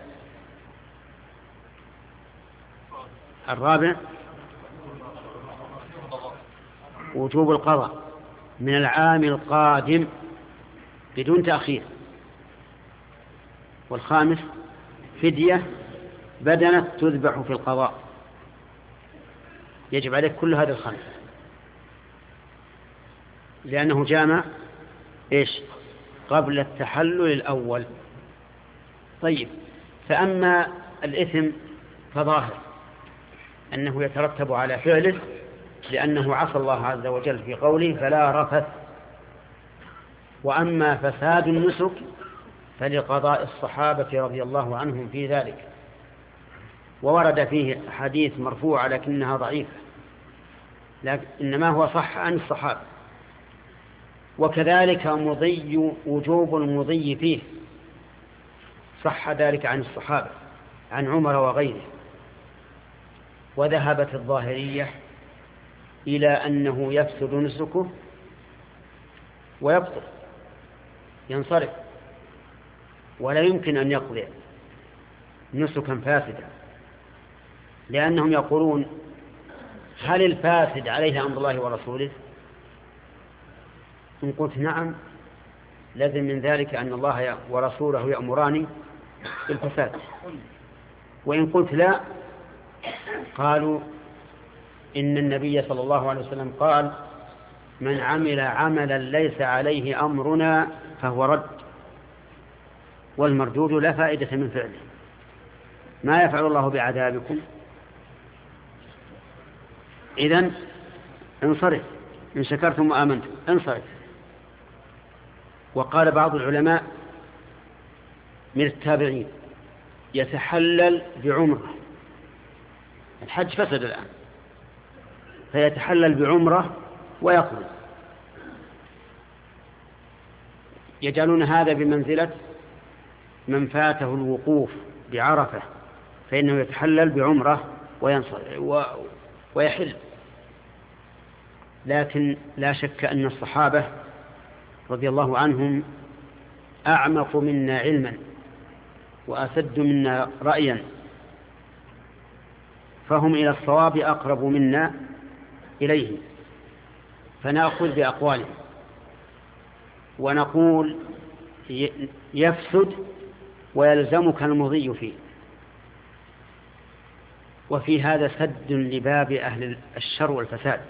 الرابع وجوب القضاء من العام القادم بدون تأخير، والخامس فدية بدنة تذبح في القضاء. يجب عليك كل هذه 5 لأنه جامع إيش؟ قبل التحلل الأول. طيب، فأما الإثم فظاهر أنه يترتب على فعله لأنه عصى الله عز وجل في قوله: فلا رفث. وأما فساد النسك فلقضاء الصحابة رضي الله عنهم في ذلك، وورد فيه حديث مرفوع لكنها ضعيفة، لكن إنما هو صح عن الصحابة. وكذلك وجوب المضي فيه صح ذلك عن الصحابة، عن عمر وغيره. وذهبت الظاهرية إلى أنه يفسد نسكه ويبطل، ينصرف، ولا يمكن أن يقضي نسكا فاسدا، لأنهم يقولون هل الفاسد عليه أمر الله ورسوله؟ إن قلت نعم لازم من ذلك أن الله ورسوله يأمران بالفساد، وإن قلت لا قالوا إن النبي صلى الله عليه وسلم قال من عمل عملا ليس عليه أمرنا فهو رد، والمردود لا فائدة من فعله. ما يفعل الله بعذابكم؟ إذن انصرف، إن شكرتم وآمنتم انصرف. وقال بعض العلماء من التابعين يتحلل بعمرة، الحج فسد الآن، فيتحلل بعمرة ويقضي. يجعلون هذا بمنزلة من فاته الوقوف بعرفة، فإنه يتحلل بعمرة ويحل. لكن لا شك أن الصحابة رضي الله عنهم أعمق منا علما وأسد منا رأيا، فهم إلى الصواب أقرب منا إليه، فنأخذ بأقوالهم ونقول يفسد ويلزمك المضي فيه. وفي هذا سد لباب أهل الشر والفساد،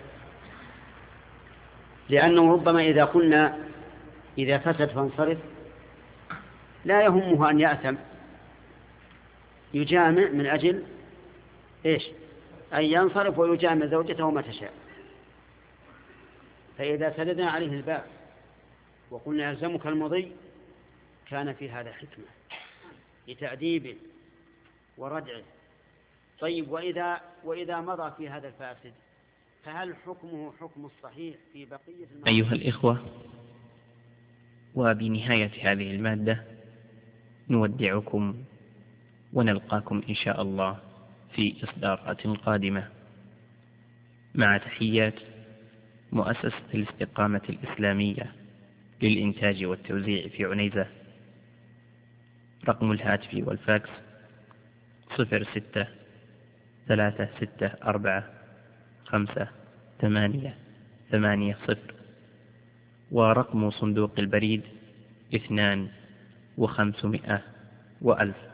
لأنه ربما إذا قلنا إذا فسد فانصرف لا يهمه أن يأثم، يجامع من أجل إيش؟ أن ينصرف ويجامع زوجته متى شاء. فإذا سددنا عليه الباب وقلنا يلزمك المضي كان في هذا حكمة لتأديبه وردعه. طيب وإذا مضى في هذا الفاسد فهل حكمه حكم الصحيح في بقية أيها الإخوة، وبنهاية هذه المادة نودعكم ونلقاكم إن شاء الله في إصدارات قادمة، مع تحيات مؤسسة الاستقامة الإسلامية للإنتاج والتوزيع في عنيزة. رقم الهاتف والفاكس 06-364-5-8-8-0، ورقم صندوق البريد 2 و500 و1000.